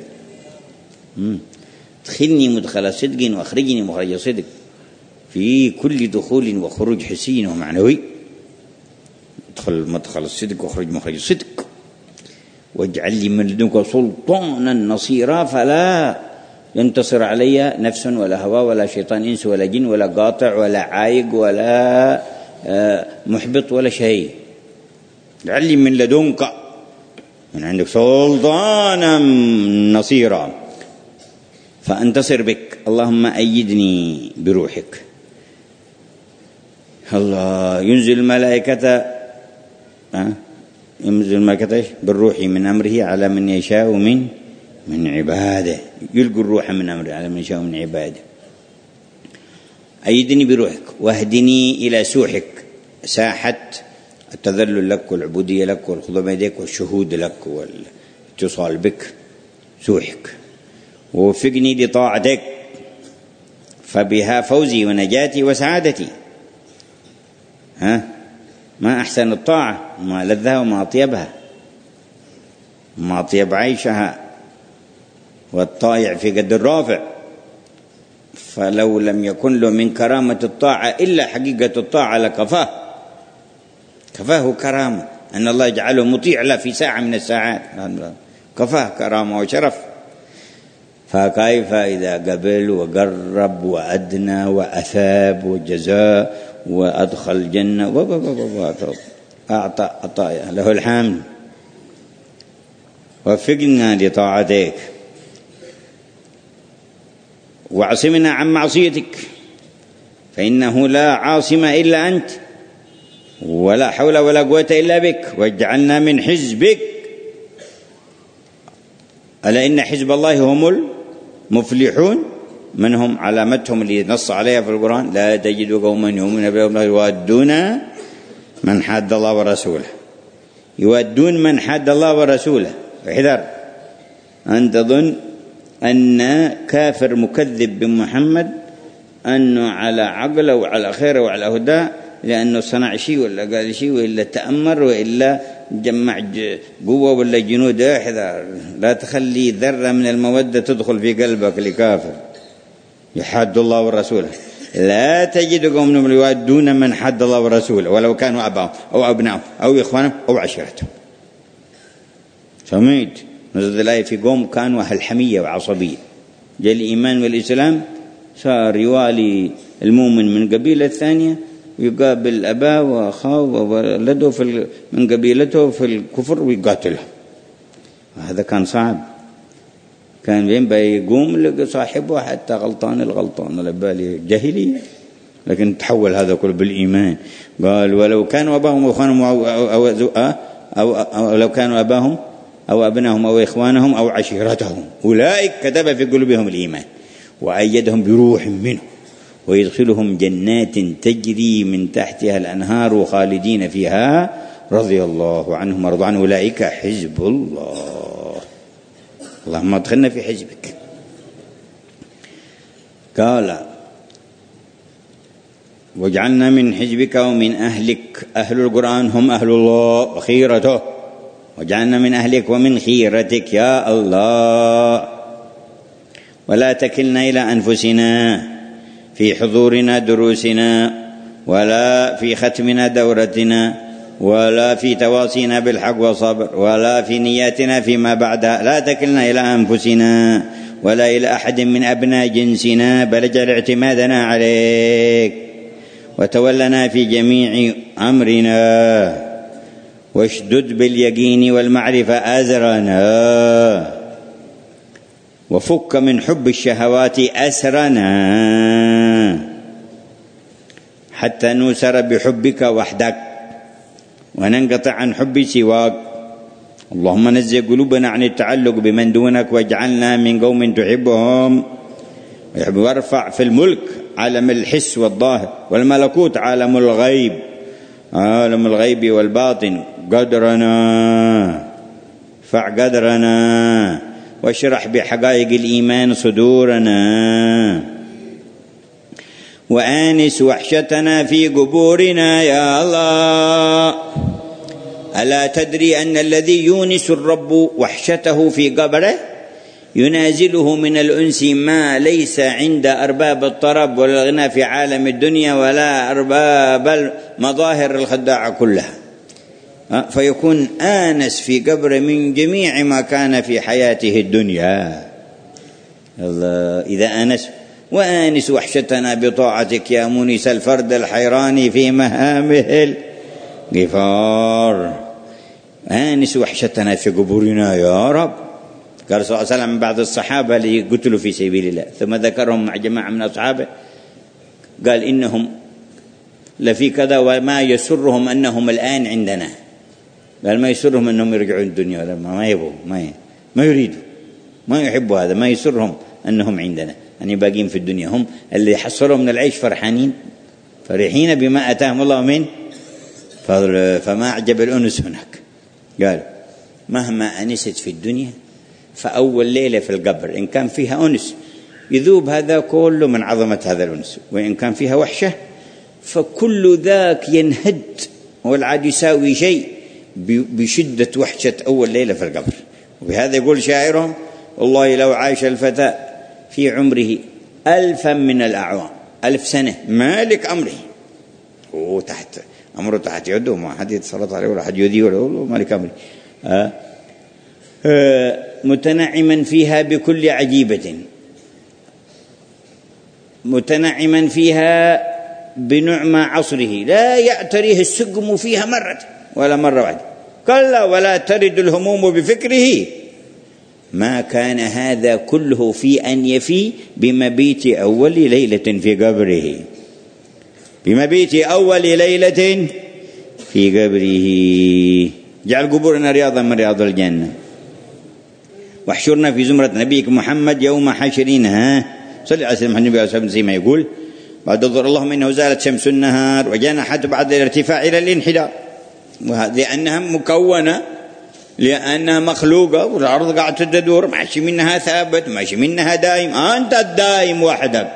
A: ادخلني مدخل صدق واخرجني مخرج صدق في كل دخول وخروج حسي ومعنوي. ادخل مدخل الصدق واخرج مخرج الصدق واجعل لي من لدنك سلطانا نصيرا فلا ينتصر علي نفس ولا هوى ولا شيطان إنس ولا جن ولا قاطع ولا عايق ولا محبط ولا شيء. لعلي من لدنك من عندك سلطانا نصيرا فأنتصر بك. اللهم أيدني بروحك. الله ينزل الملائكة ينزل الملائكة بالروح من أمره على من يشاء من عباده. يلقوا الروح من أمره على من يشاء من عباده. أيدني بروحك واهدني إلى سوحك، ساحة التذلل لك والعبودية لك والخضوع بيديك والشهود لك والاتصال بك، سوحك. ووفقني لطاعتك فبها فوزي ونجاتي وسعادتي. ما أحسن الطاعة، ما لذها وما أطيبها، ما أطيب عيشها، والطائع في قد الرافع. فلو لم يكن له من كرامة الطاعة إلا حقيقة الطاعة لكفاه، كفاه كرامة أن الله يجعله مطيع له في ساعة من الساعات، كفاه كرامة وشرف. فكيف إذا قبل وقرب وأدنى وأثاب وجزاء وأدخل الجنة أعطى عطايا، له الحمد. وفقنا لطاعتك وعصمنا عن معصيتك، فإنه لا عاصم إلا أنت ولا حول ولا قوة إلا بك. واجعلنا من حزبك، ألا إن حزب الله هم المفلحون. من هم علامتهم اللي نص عليها في القرآن؟ لا تجد قوما يؤمنون بالله يوادون من حاد الله ورسوله، يوادون من حاد الله ورسوله. احذر أن تظن أن كافر مكذب بمحمد أنه على عقله وعلى خيره وعلى هدى لأنه صنع شيء ولا قال شيء وإلا تأمر وإلا جمع قوة ولا جنود. احذر، لا تخلي ذرة من المودة تدخل في قلبك لكافر يحاد الله ورسوله. لا تجد قوم يوادون من حد الله ورسوله ولو كانوا أباهم أو أبنائهم أو إخوانهم أو عشيرتهم. سمعت نزل الآية في قوم كانوا أهل حمية وعصبية، جاء الإيمان والإسلام صار يوالي المؤمن من قبيلة الثانية ويقابل أباه وأخاه وولده من قبيلته في الكفر ويقاتله. هذا كان صعب، كان بين بيقوم لقى صاحبه حتى غلطان الغلطان ولا بالي جاهلي، لكن تحول هذا كله بالإيمان. قال ولو كانوا أباهم وإخوانهم أو لو كانوا أباهم أو أبنائهم أو إخوانهم أو عشيرتهم أولئك كتب في قلوبهم الإيمان وأيدهم بروح منه ويدخلهم جنات تجري من تحتها الأنهار خالدين فيها رضي الله عنهم ورضوا عنه أولئك حزب الله. اللهم ادخلنا في حزبك. قال واجعلنا من حزبك ومن أهلك. أهل القرآن هم أهل الله وخيرته، واجعلنا من أهلك ومن خيرتك يا الله. ولا تكلنا إلى أنفسنا في حضورنا دروسنا ولا في ختمنا دورتنا ولا في تواصينا بالحق والصبر ولا في نياتنا فيما بعدها. لا تكلنا إلى أنفسنا ولا إلى أحد من أبناء جنسنا، بل اجعل اعتمادنا عليك وتولنا في جميع أمرنا واشدد باليقين والمعرفة أزرنا وفك من حب الشهوات أسرنا حتى نوسر بحبك وحدك وننقطع عن حب سواك. اللهم نزه قلوبنا عن التعلق بمن دونك واجعلنا من قوم تحبهم وارفع في الملك عالم الحس والظاهر والملكوت عالم الغيب، عالم الغيب والباطن قدرنا، فع قدرنا واشرح بحقائق الإيمان صدورنا وآنس وحشتنا في قبورنا يا الله. ألا تدري أن الذي يونس الرب وحشته في قبره ينازله من الأنس ما ليس عند أرباب الطرب والغنى في عالم الدنيا ولا أرباب المظاهر الخداعة كلها، فيكون آنس في قبره من جميع ما كان في حياته الدنيا. إذا آنس وآنس وحشتنا بطاعتك يا مونس الفرد الحيران في مهامه الغفار. آنس وحشتنا في قبورنا يا رب. قال صلى الله عليه وسلم بعض الصحابة اللي قتلوا في سبيل الله ثم ذكرهم مع جماعة من أصحابه قال إنهم لفي كذا وما يسرهم أنهم الآن عندنا. قال ما يسرهم أنهم يرجعون الدنيا، ما يبغوا، ما يريدوا، ما يحبوا هذا، ما يسرهم أنهم عندنا، يعني باقين في الدنيا. هم اللي حصلوا من العيش فرحانين فرحين بما أتاهم الله من فضل. فما أعجب الأنس هناك. قال مهما أنست في الدنيا فأول ليلة في القبر إن كان فيها أنس يذوب هذا كله من عظمة هذا الأنس، وإن كان فيها وحشة فكل ذاك ينهد والعاد يساوي شيء بشدة وحشة أول ليلة في القبر. وبهذا يقول شاعرهم والله لو عاش الفتى في عمره 1000 من الأعوام، 1000 سنة مالك أمره، وتحت أمره تحت يده ما حد يتسلط عليه ولا حد يذيه ولا مالك أمره. متنعما فيها بكل عجيبة، متنعما فيها بنعمة عصره، لا يعتريه السقم فيها مرة ولا مرة واحدة، كلا ولا ترد الهموم بفكره. ما كان هذا كله في أن يفي بمبيت أول ليلة في قبره، بمبيت أول ليلة في قبره. جعل قبورنا رياضا من رياض الجنة، واحشرنا في زمرة نبيك محمد يوم حشرنا. صلى على سيدنا النبي عليه الصلاة والسلام يقول بعد الظهر اللهم إنه زالت شمس النهار وجنحت بعد الارتفاع إلى الانحدار، لأنها مكونة، لأنها مخلوقة والأرض قاعدة تدور، ماشي منها ثابت ماشي منها دائم، أنت الدائم وحدك.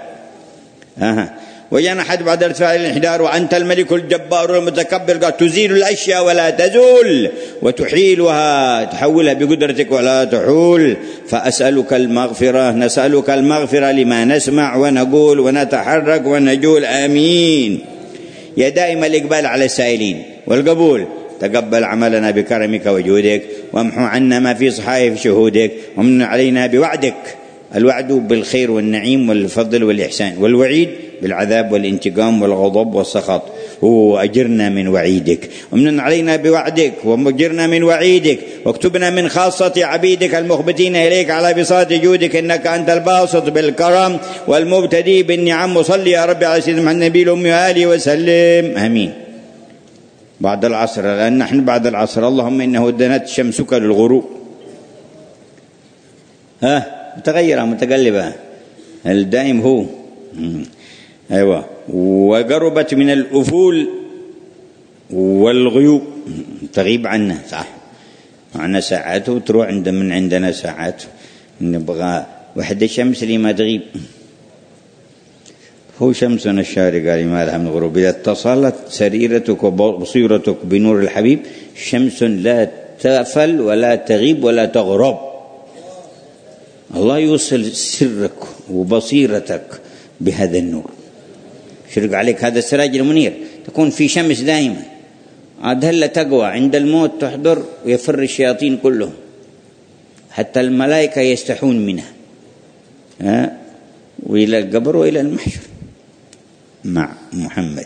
A: وجنحت بعد ارتفاع إلى الانحدار وأنت الملك الجبار المتكبر، قال تزيل الأشياء ولا تزول وتحيلها، تحولها بقدرتك ولا تحول. فأسألك المغفرة، نسألك المغفرة لما نسمع ونقول ونتحرك ونجول، آمين. يا دائم الإقبال على السائلين والقبول، تقبل عملنا بكرمك وجودك، وامحو عنا ما في صحائف شهودك، ومن علينا بوعدك. الوعد بالخير والنعيم والفضل والإحسان، والوعيد بالعذاب والانتقام والغضب والسخط. وأجرنا من وعيدك، ومن علينا بوعدك ومجرنا من وعيدك، واكتبنا من خاصة عبيدك المخبتين إليك على بساط جودك، إنك أنت الباسط بالكرم والمبتدي بالنعم. وصلي يا رب على سيدنا النبي الأمي وآله وسلم، آمين. بعد العصر، لأن نحن بعد العصر. اللهم إنه دنت شمسك للغروب، متغيرة متقلبة، الدائم هو أيوة. وقربت من الأفول والغيوب، تغيب عنا، صح، معنا ساعات وتروح من عندنا ساعات، نبغى وحدة شمس لي ما تغيب. هو شمسنا الشارقة لما لها من غروب، إذا اتصلت سريرتك وبصيرتك بنور الحبيب شمس لا تغفل ولا تغيب ولا تغرب. الله يوصل سرك وبصيرتك بهذا النور، شرق عليك هذا السراج المنير، تكون في شمس دائما. عاد هلا تقوى عند الموت تحضر ويفر الشياطين كلهم، حتى الملائكة يستحون منها، وإلى القبر وإلى المحشر مع محمد.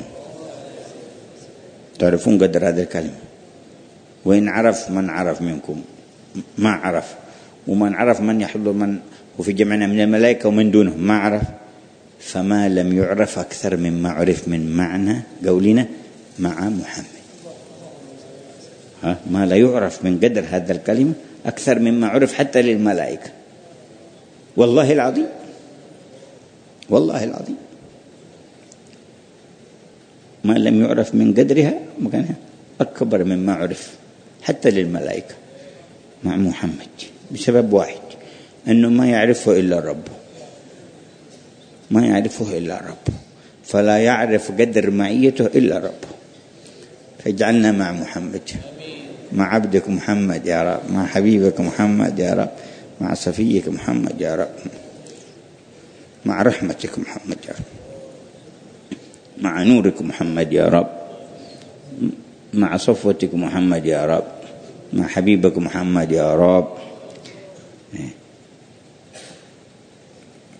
A: تعرفون قدر هذا الكلمة. وإن عرف من عرف منكم ما عرف، ومن عرف من يحضر من وفي جمعنا من الملائكة ومن دونهم ما عرف، فما لم يعرف أكثر مما عرف من معنى قولنا مع محمد. ما لا يعرف من قدر هذا الكلمة أكثر مما عرف حتى للملائكة، والله العظيم، والله العظيم. ما لم يعرف من قدرها مكانها أكبر مما عرف حتى للملائكة مع محمد، بسبب واحد، أنه ما يعرفه إلا ربه، ما يعرفه إلا ربه، فلا يعرف قدر معيته إلا ربه. فاجعلنا مع محمد، مع عبدك محمد يا رب، مع حبيبك محمد يا رب، مع صفيك محمد يا رب، مع رحمتك محمد يا رب، مع نورك محمد يا رب، مع صفوتك محمد يا رب، مع حبيبك محمد يا رب.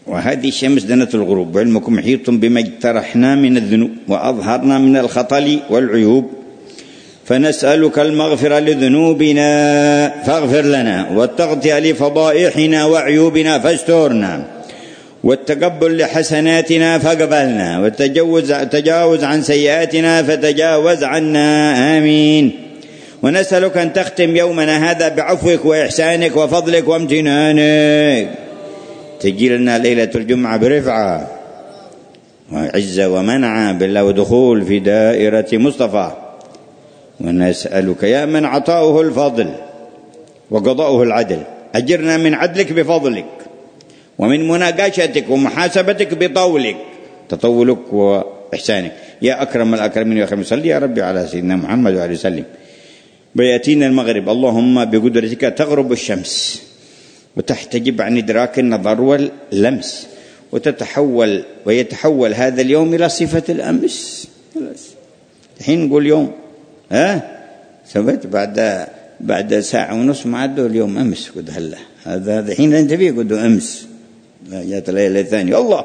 A: وهذه الشمس دنة الغروب، وعلمكم محيط بما اجترحنا من الذنوب وأظهرنا من الخطل والعيوب، فنسألك المغفرة لذنوبنا فاغفر لنا، والتغطية لفضائحنا وعيوبنا فاسترنا، والتقبل لحسناتنا فاقبلنا، والتجاوز عن سيئاتنا فتجاوز عنا، آمين. ونسألك أن تختم يومنا هذا بعفوك وإحسانك وفضلك وامتنانك، تجي لنا ليلة الجمعة برفعة وعزة ومنعة بالله ودخول في دائرة مصطفى. ونسألك يا من عطاؤه الفضل وقضاؤه العدل، أجرنا من عدلك بفضلك، ومن مناقشتك ومحاسبتك بطولك، تطولك وإحسانك يا أكرم الأكرمين. يا خير صلي يا ربي على سيدنا محمد وعليه وسلم. بياتينا المغرب، اللهم بقدرتك تغرب الشمس وتحتجب عن إدراك النظر واللمس، ويتحول هذا اليوم إلى صفة الأمس. الحين نقول يوم، ثبت بعد ساعة ونص ما عدوا اليوم أمس، قد هلا هذا حين ننتبه قد أمس، جاءت الليلة الثانية الله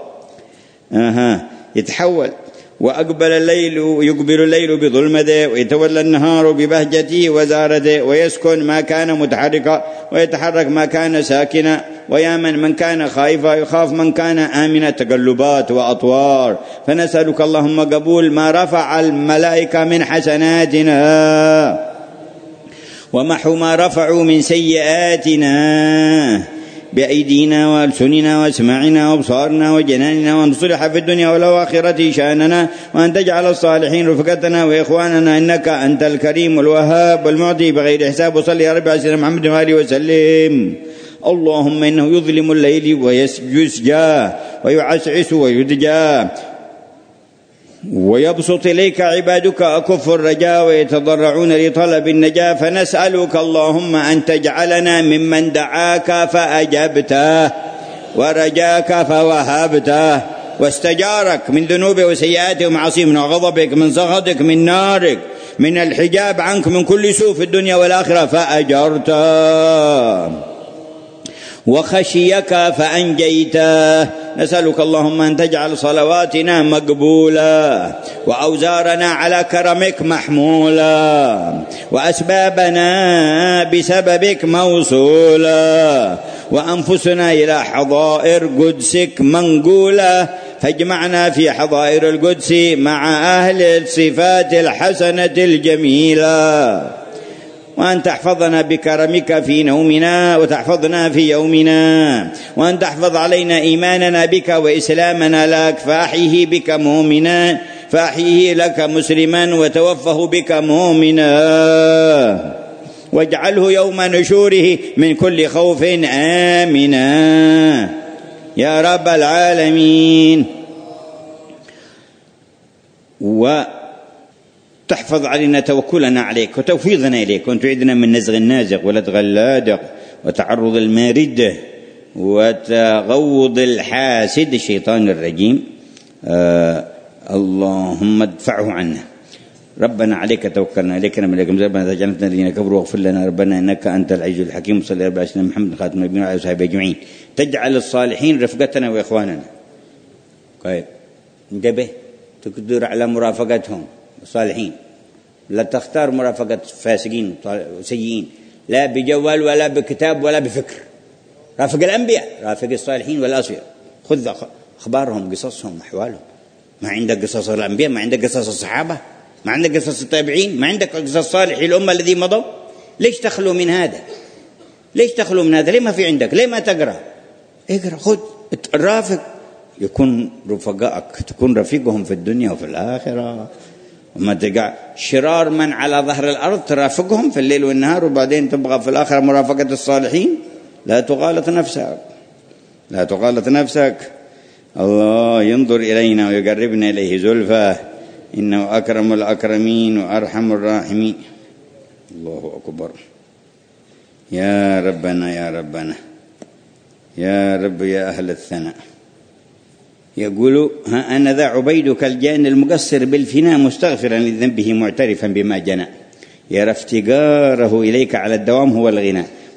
A: يتحول. وأقبل الليل، يقبل الليل بظلمته، ويتولى النهار ببهجته وزارته، ويسكن ما كان متحركا ويتحرك ما كان ساكنا، ويامن من كان خائفا يخاف من كان آمنا، تقلبات وأطوار. فنسألك اللهم قبول ما رفع الملائكة من حسناتنا، ومحو ما رفعوا من سيئاتنا بأيدينا وألسننا وأسماعنا وأبصارنا وجناننا، وأن تصلح في الدنيا والآخرة شأننا، وأن تجعل الصالحين رفقتنا وإخواننا، إنك أنت الكريم الوهاب والمعطي بغير حساب. وصلي يا رب على سيدنا محمد وآله وسلم. اللهم إنه يظلم الليل ويسجى ويعسعس ويدجى، ويبسط إليك عبادك أكف الرجاء ويتضرعون لطلب النجاة. فنسألك اللهم أن تجعلنا ممن دعاك فأجبته، ورجاك فوهبته، واستجارك من ذنوبه وسيئاته ومعاصيه، من غضبك، من سخطك، من نارك، من الحجاب عنك من كل سوء في الدنيا والآخرة فأجرته، وخشيك فأنجيته. نسألك اللهم أن تجعل صلواتنا مقبولة، وأوزارنا على كرمك محمولة، وأسبابنا بسببك موصولة، وأنفسنا إلى حظائر قدسك منقولة. فاجمعنا في حظائر القدس مع أهل الصفات الحسنة الجميلة، وأن تحفظنا بكرمك في نومنا، وتحفظنا في يومنا، وأن تحفظ علينا إيماننا بك وإسلامنا لك، فأحيه بك مؤمنا، فأحيه لك مسلما، وتوفه بك مؤمنا، واجعله يوم نشوره من كل خوف آمنا يا رب العالمين. تحفظ علينا توكلنا عليك وتوفيضنا إليك، وأن تعيذنا من نزغ النازغ ولدغ اللادغ وتعرض المارد وتغوض الحاسد الشيطان الرجيم. اللهم ادفعه عنا. ربنا عليك توكلنا، عليك نملك، ربنا تجعلنا الذين كفروا واغفر لنا ربنا إنك أنت العزيز الحكيم. صلى الله عليه وسلم محمد خاتم النبيين وعلى آله أجمعين. تجعل الصالحين رفقتنا وإخواننا. طيب انتبه، تقدر على مرافقتهم الصالحين، لا تختار مرافقة فاسقين وسيئين، لا بجوال ولا بكتاب ولا بفكر. رافق الأنبياء، رافق الصالحين والأصفياء، خذ أخبارهم، قصصهم، أحوالهم. ما عندك قصص الأنبياء، ما عندك قصص الصحابة، ما عندك قصص التابعين، ما عندك قصص صالحي الأمة الذي مضوا. ليش تخلو من هذا؟ ليش تخلو من هذا؟ ليه ما في عندك؟ ليه ما تقرأ؟ اقرأ، خذ الرافق، يكون رفقائك، تكون رفيقهم في الدنيا وفي الآخرة. وما تقع شرار من على ظهر الأرض ترافقهم في الليل والنهار، وبعدين تبغى في الآخرة مرافقة الصالحين. لا تغالط نفسك، لا تغالط نفسك. الله ينظر إلينا ويقربنا إليه زلفى، إنه أكرم الأكرمين وأرحم الراحمين. الله أكبر. يا ربنا يا ربنا يا رب يا أهل الثناء. يقول ها أنا ذا عبيدك الجان المقصر بالفناء، مستغفرا لذنبه معترفا بما جنى. يرى افتقاره إليك على الدوام هو الغنى،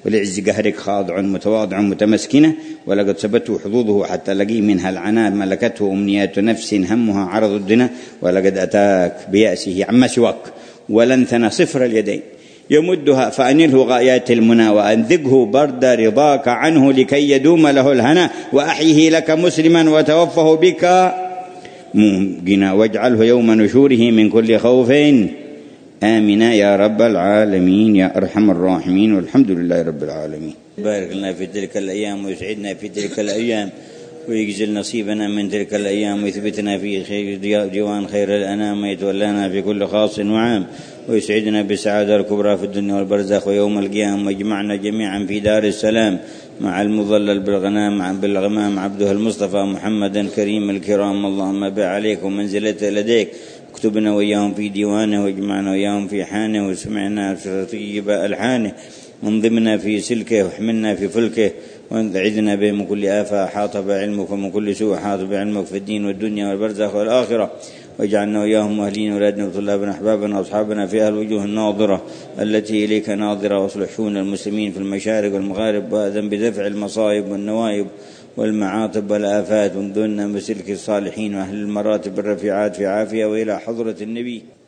A: ولعز قهرك خاضع متواضع متمسكنة، ولقد ثبته حظوظه حتى لقي منها العناء ملكته أمنيات نفس همها عرض الدنا، ولقد أتاك بيأسه عما سواك ولنثن صفر اليدين يمدها فأنله غايات المنى، وأنذقه برد رضاك عنه لكي يدوم له الهنا، وأحيه لك مسلما وتوفه بك ممجنا، واجعله يوم نشوره من كل خوف آمنا يا رب العالمين يا أرحم الراحمين، والحمد لله رب العالمين. بارك لنا في تلك الأيام ويسعدنا في تلك الأيام، ويجزل نصيبنا من تلك الأيام، ويثبتنا في خير ديوان خير الأنام، ويتولانا في كل خاص وعام، ويسعدنا بالسعادة الكبرى في الدنيا والبرزخ ويوم القيامة، ويجمعنا جميعا في دار السلام مع المظلل بالغمام عبده المصطفى محمد الكريم الكرام. اللهم بع عليكم منزلته لديك، اكتبنا وإياهم في ديوانه، واجمعنا وإياهم في حانه، وسمعنا في طيب ألحانه، وانضمنا في سلكه، واحملنا في فلكه، وانعذنا به من كل آفة أحاط بعلمك، ومن كل سوء أحاط بعلمك في الدين والدنيا والبرزخ والآخرة، واجعلنا وإياهم أهلين أولادنا وطلابنا أحبابنا وأصحابنا في الوجوه الناظرة التي إليك ناظرة، واصلح شؤون المسلمين في المشارق والمغارب، وأذن بدفع المصائب والنوائب والمعاطب والآفات، وانذلنا بسلك الصالحين وأهل المراتب الرفيعات في عافية وإلى حضرة النبي.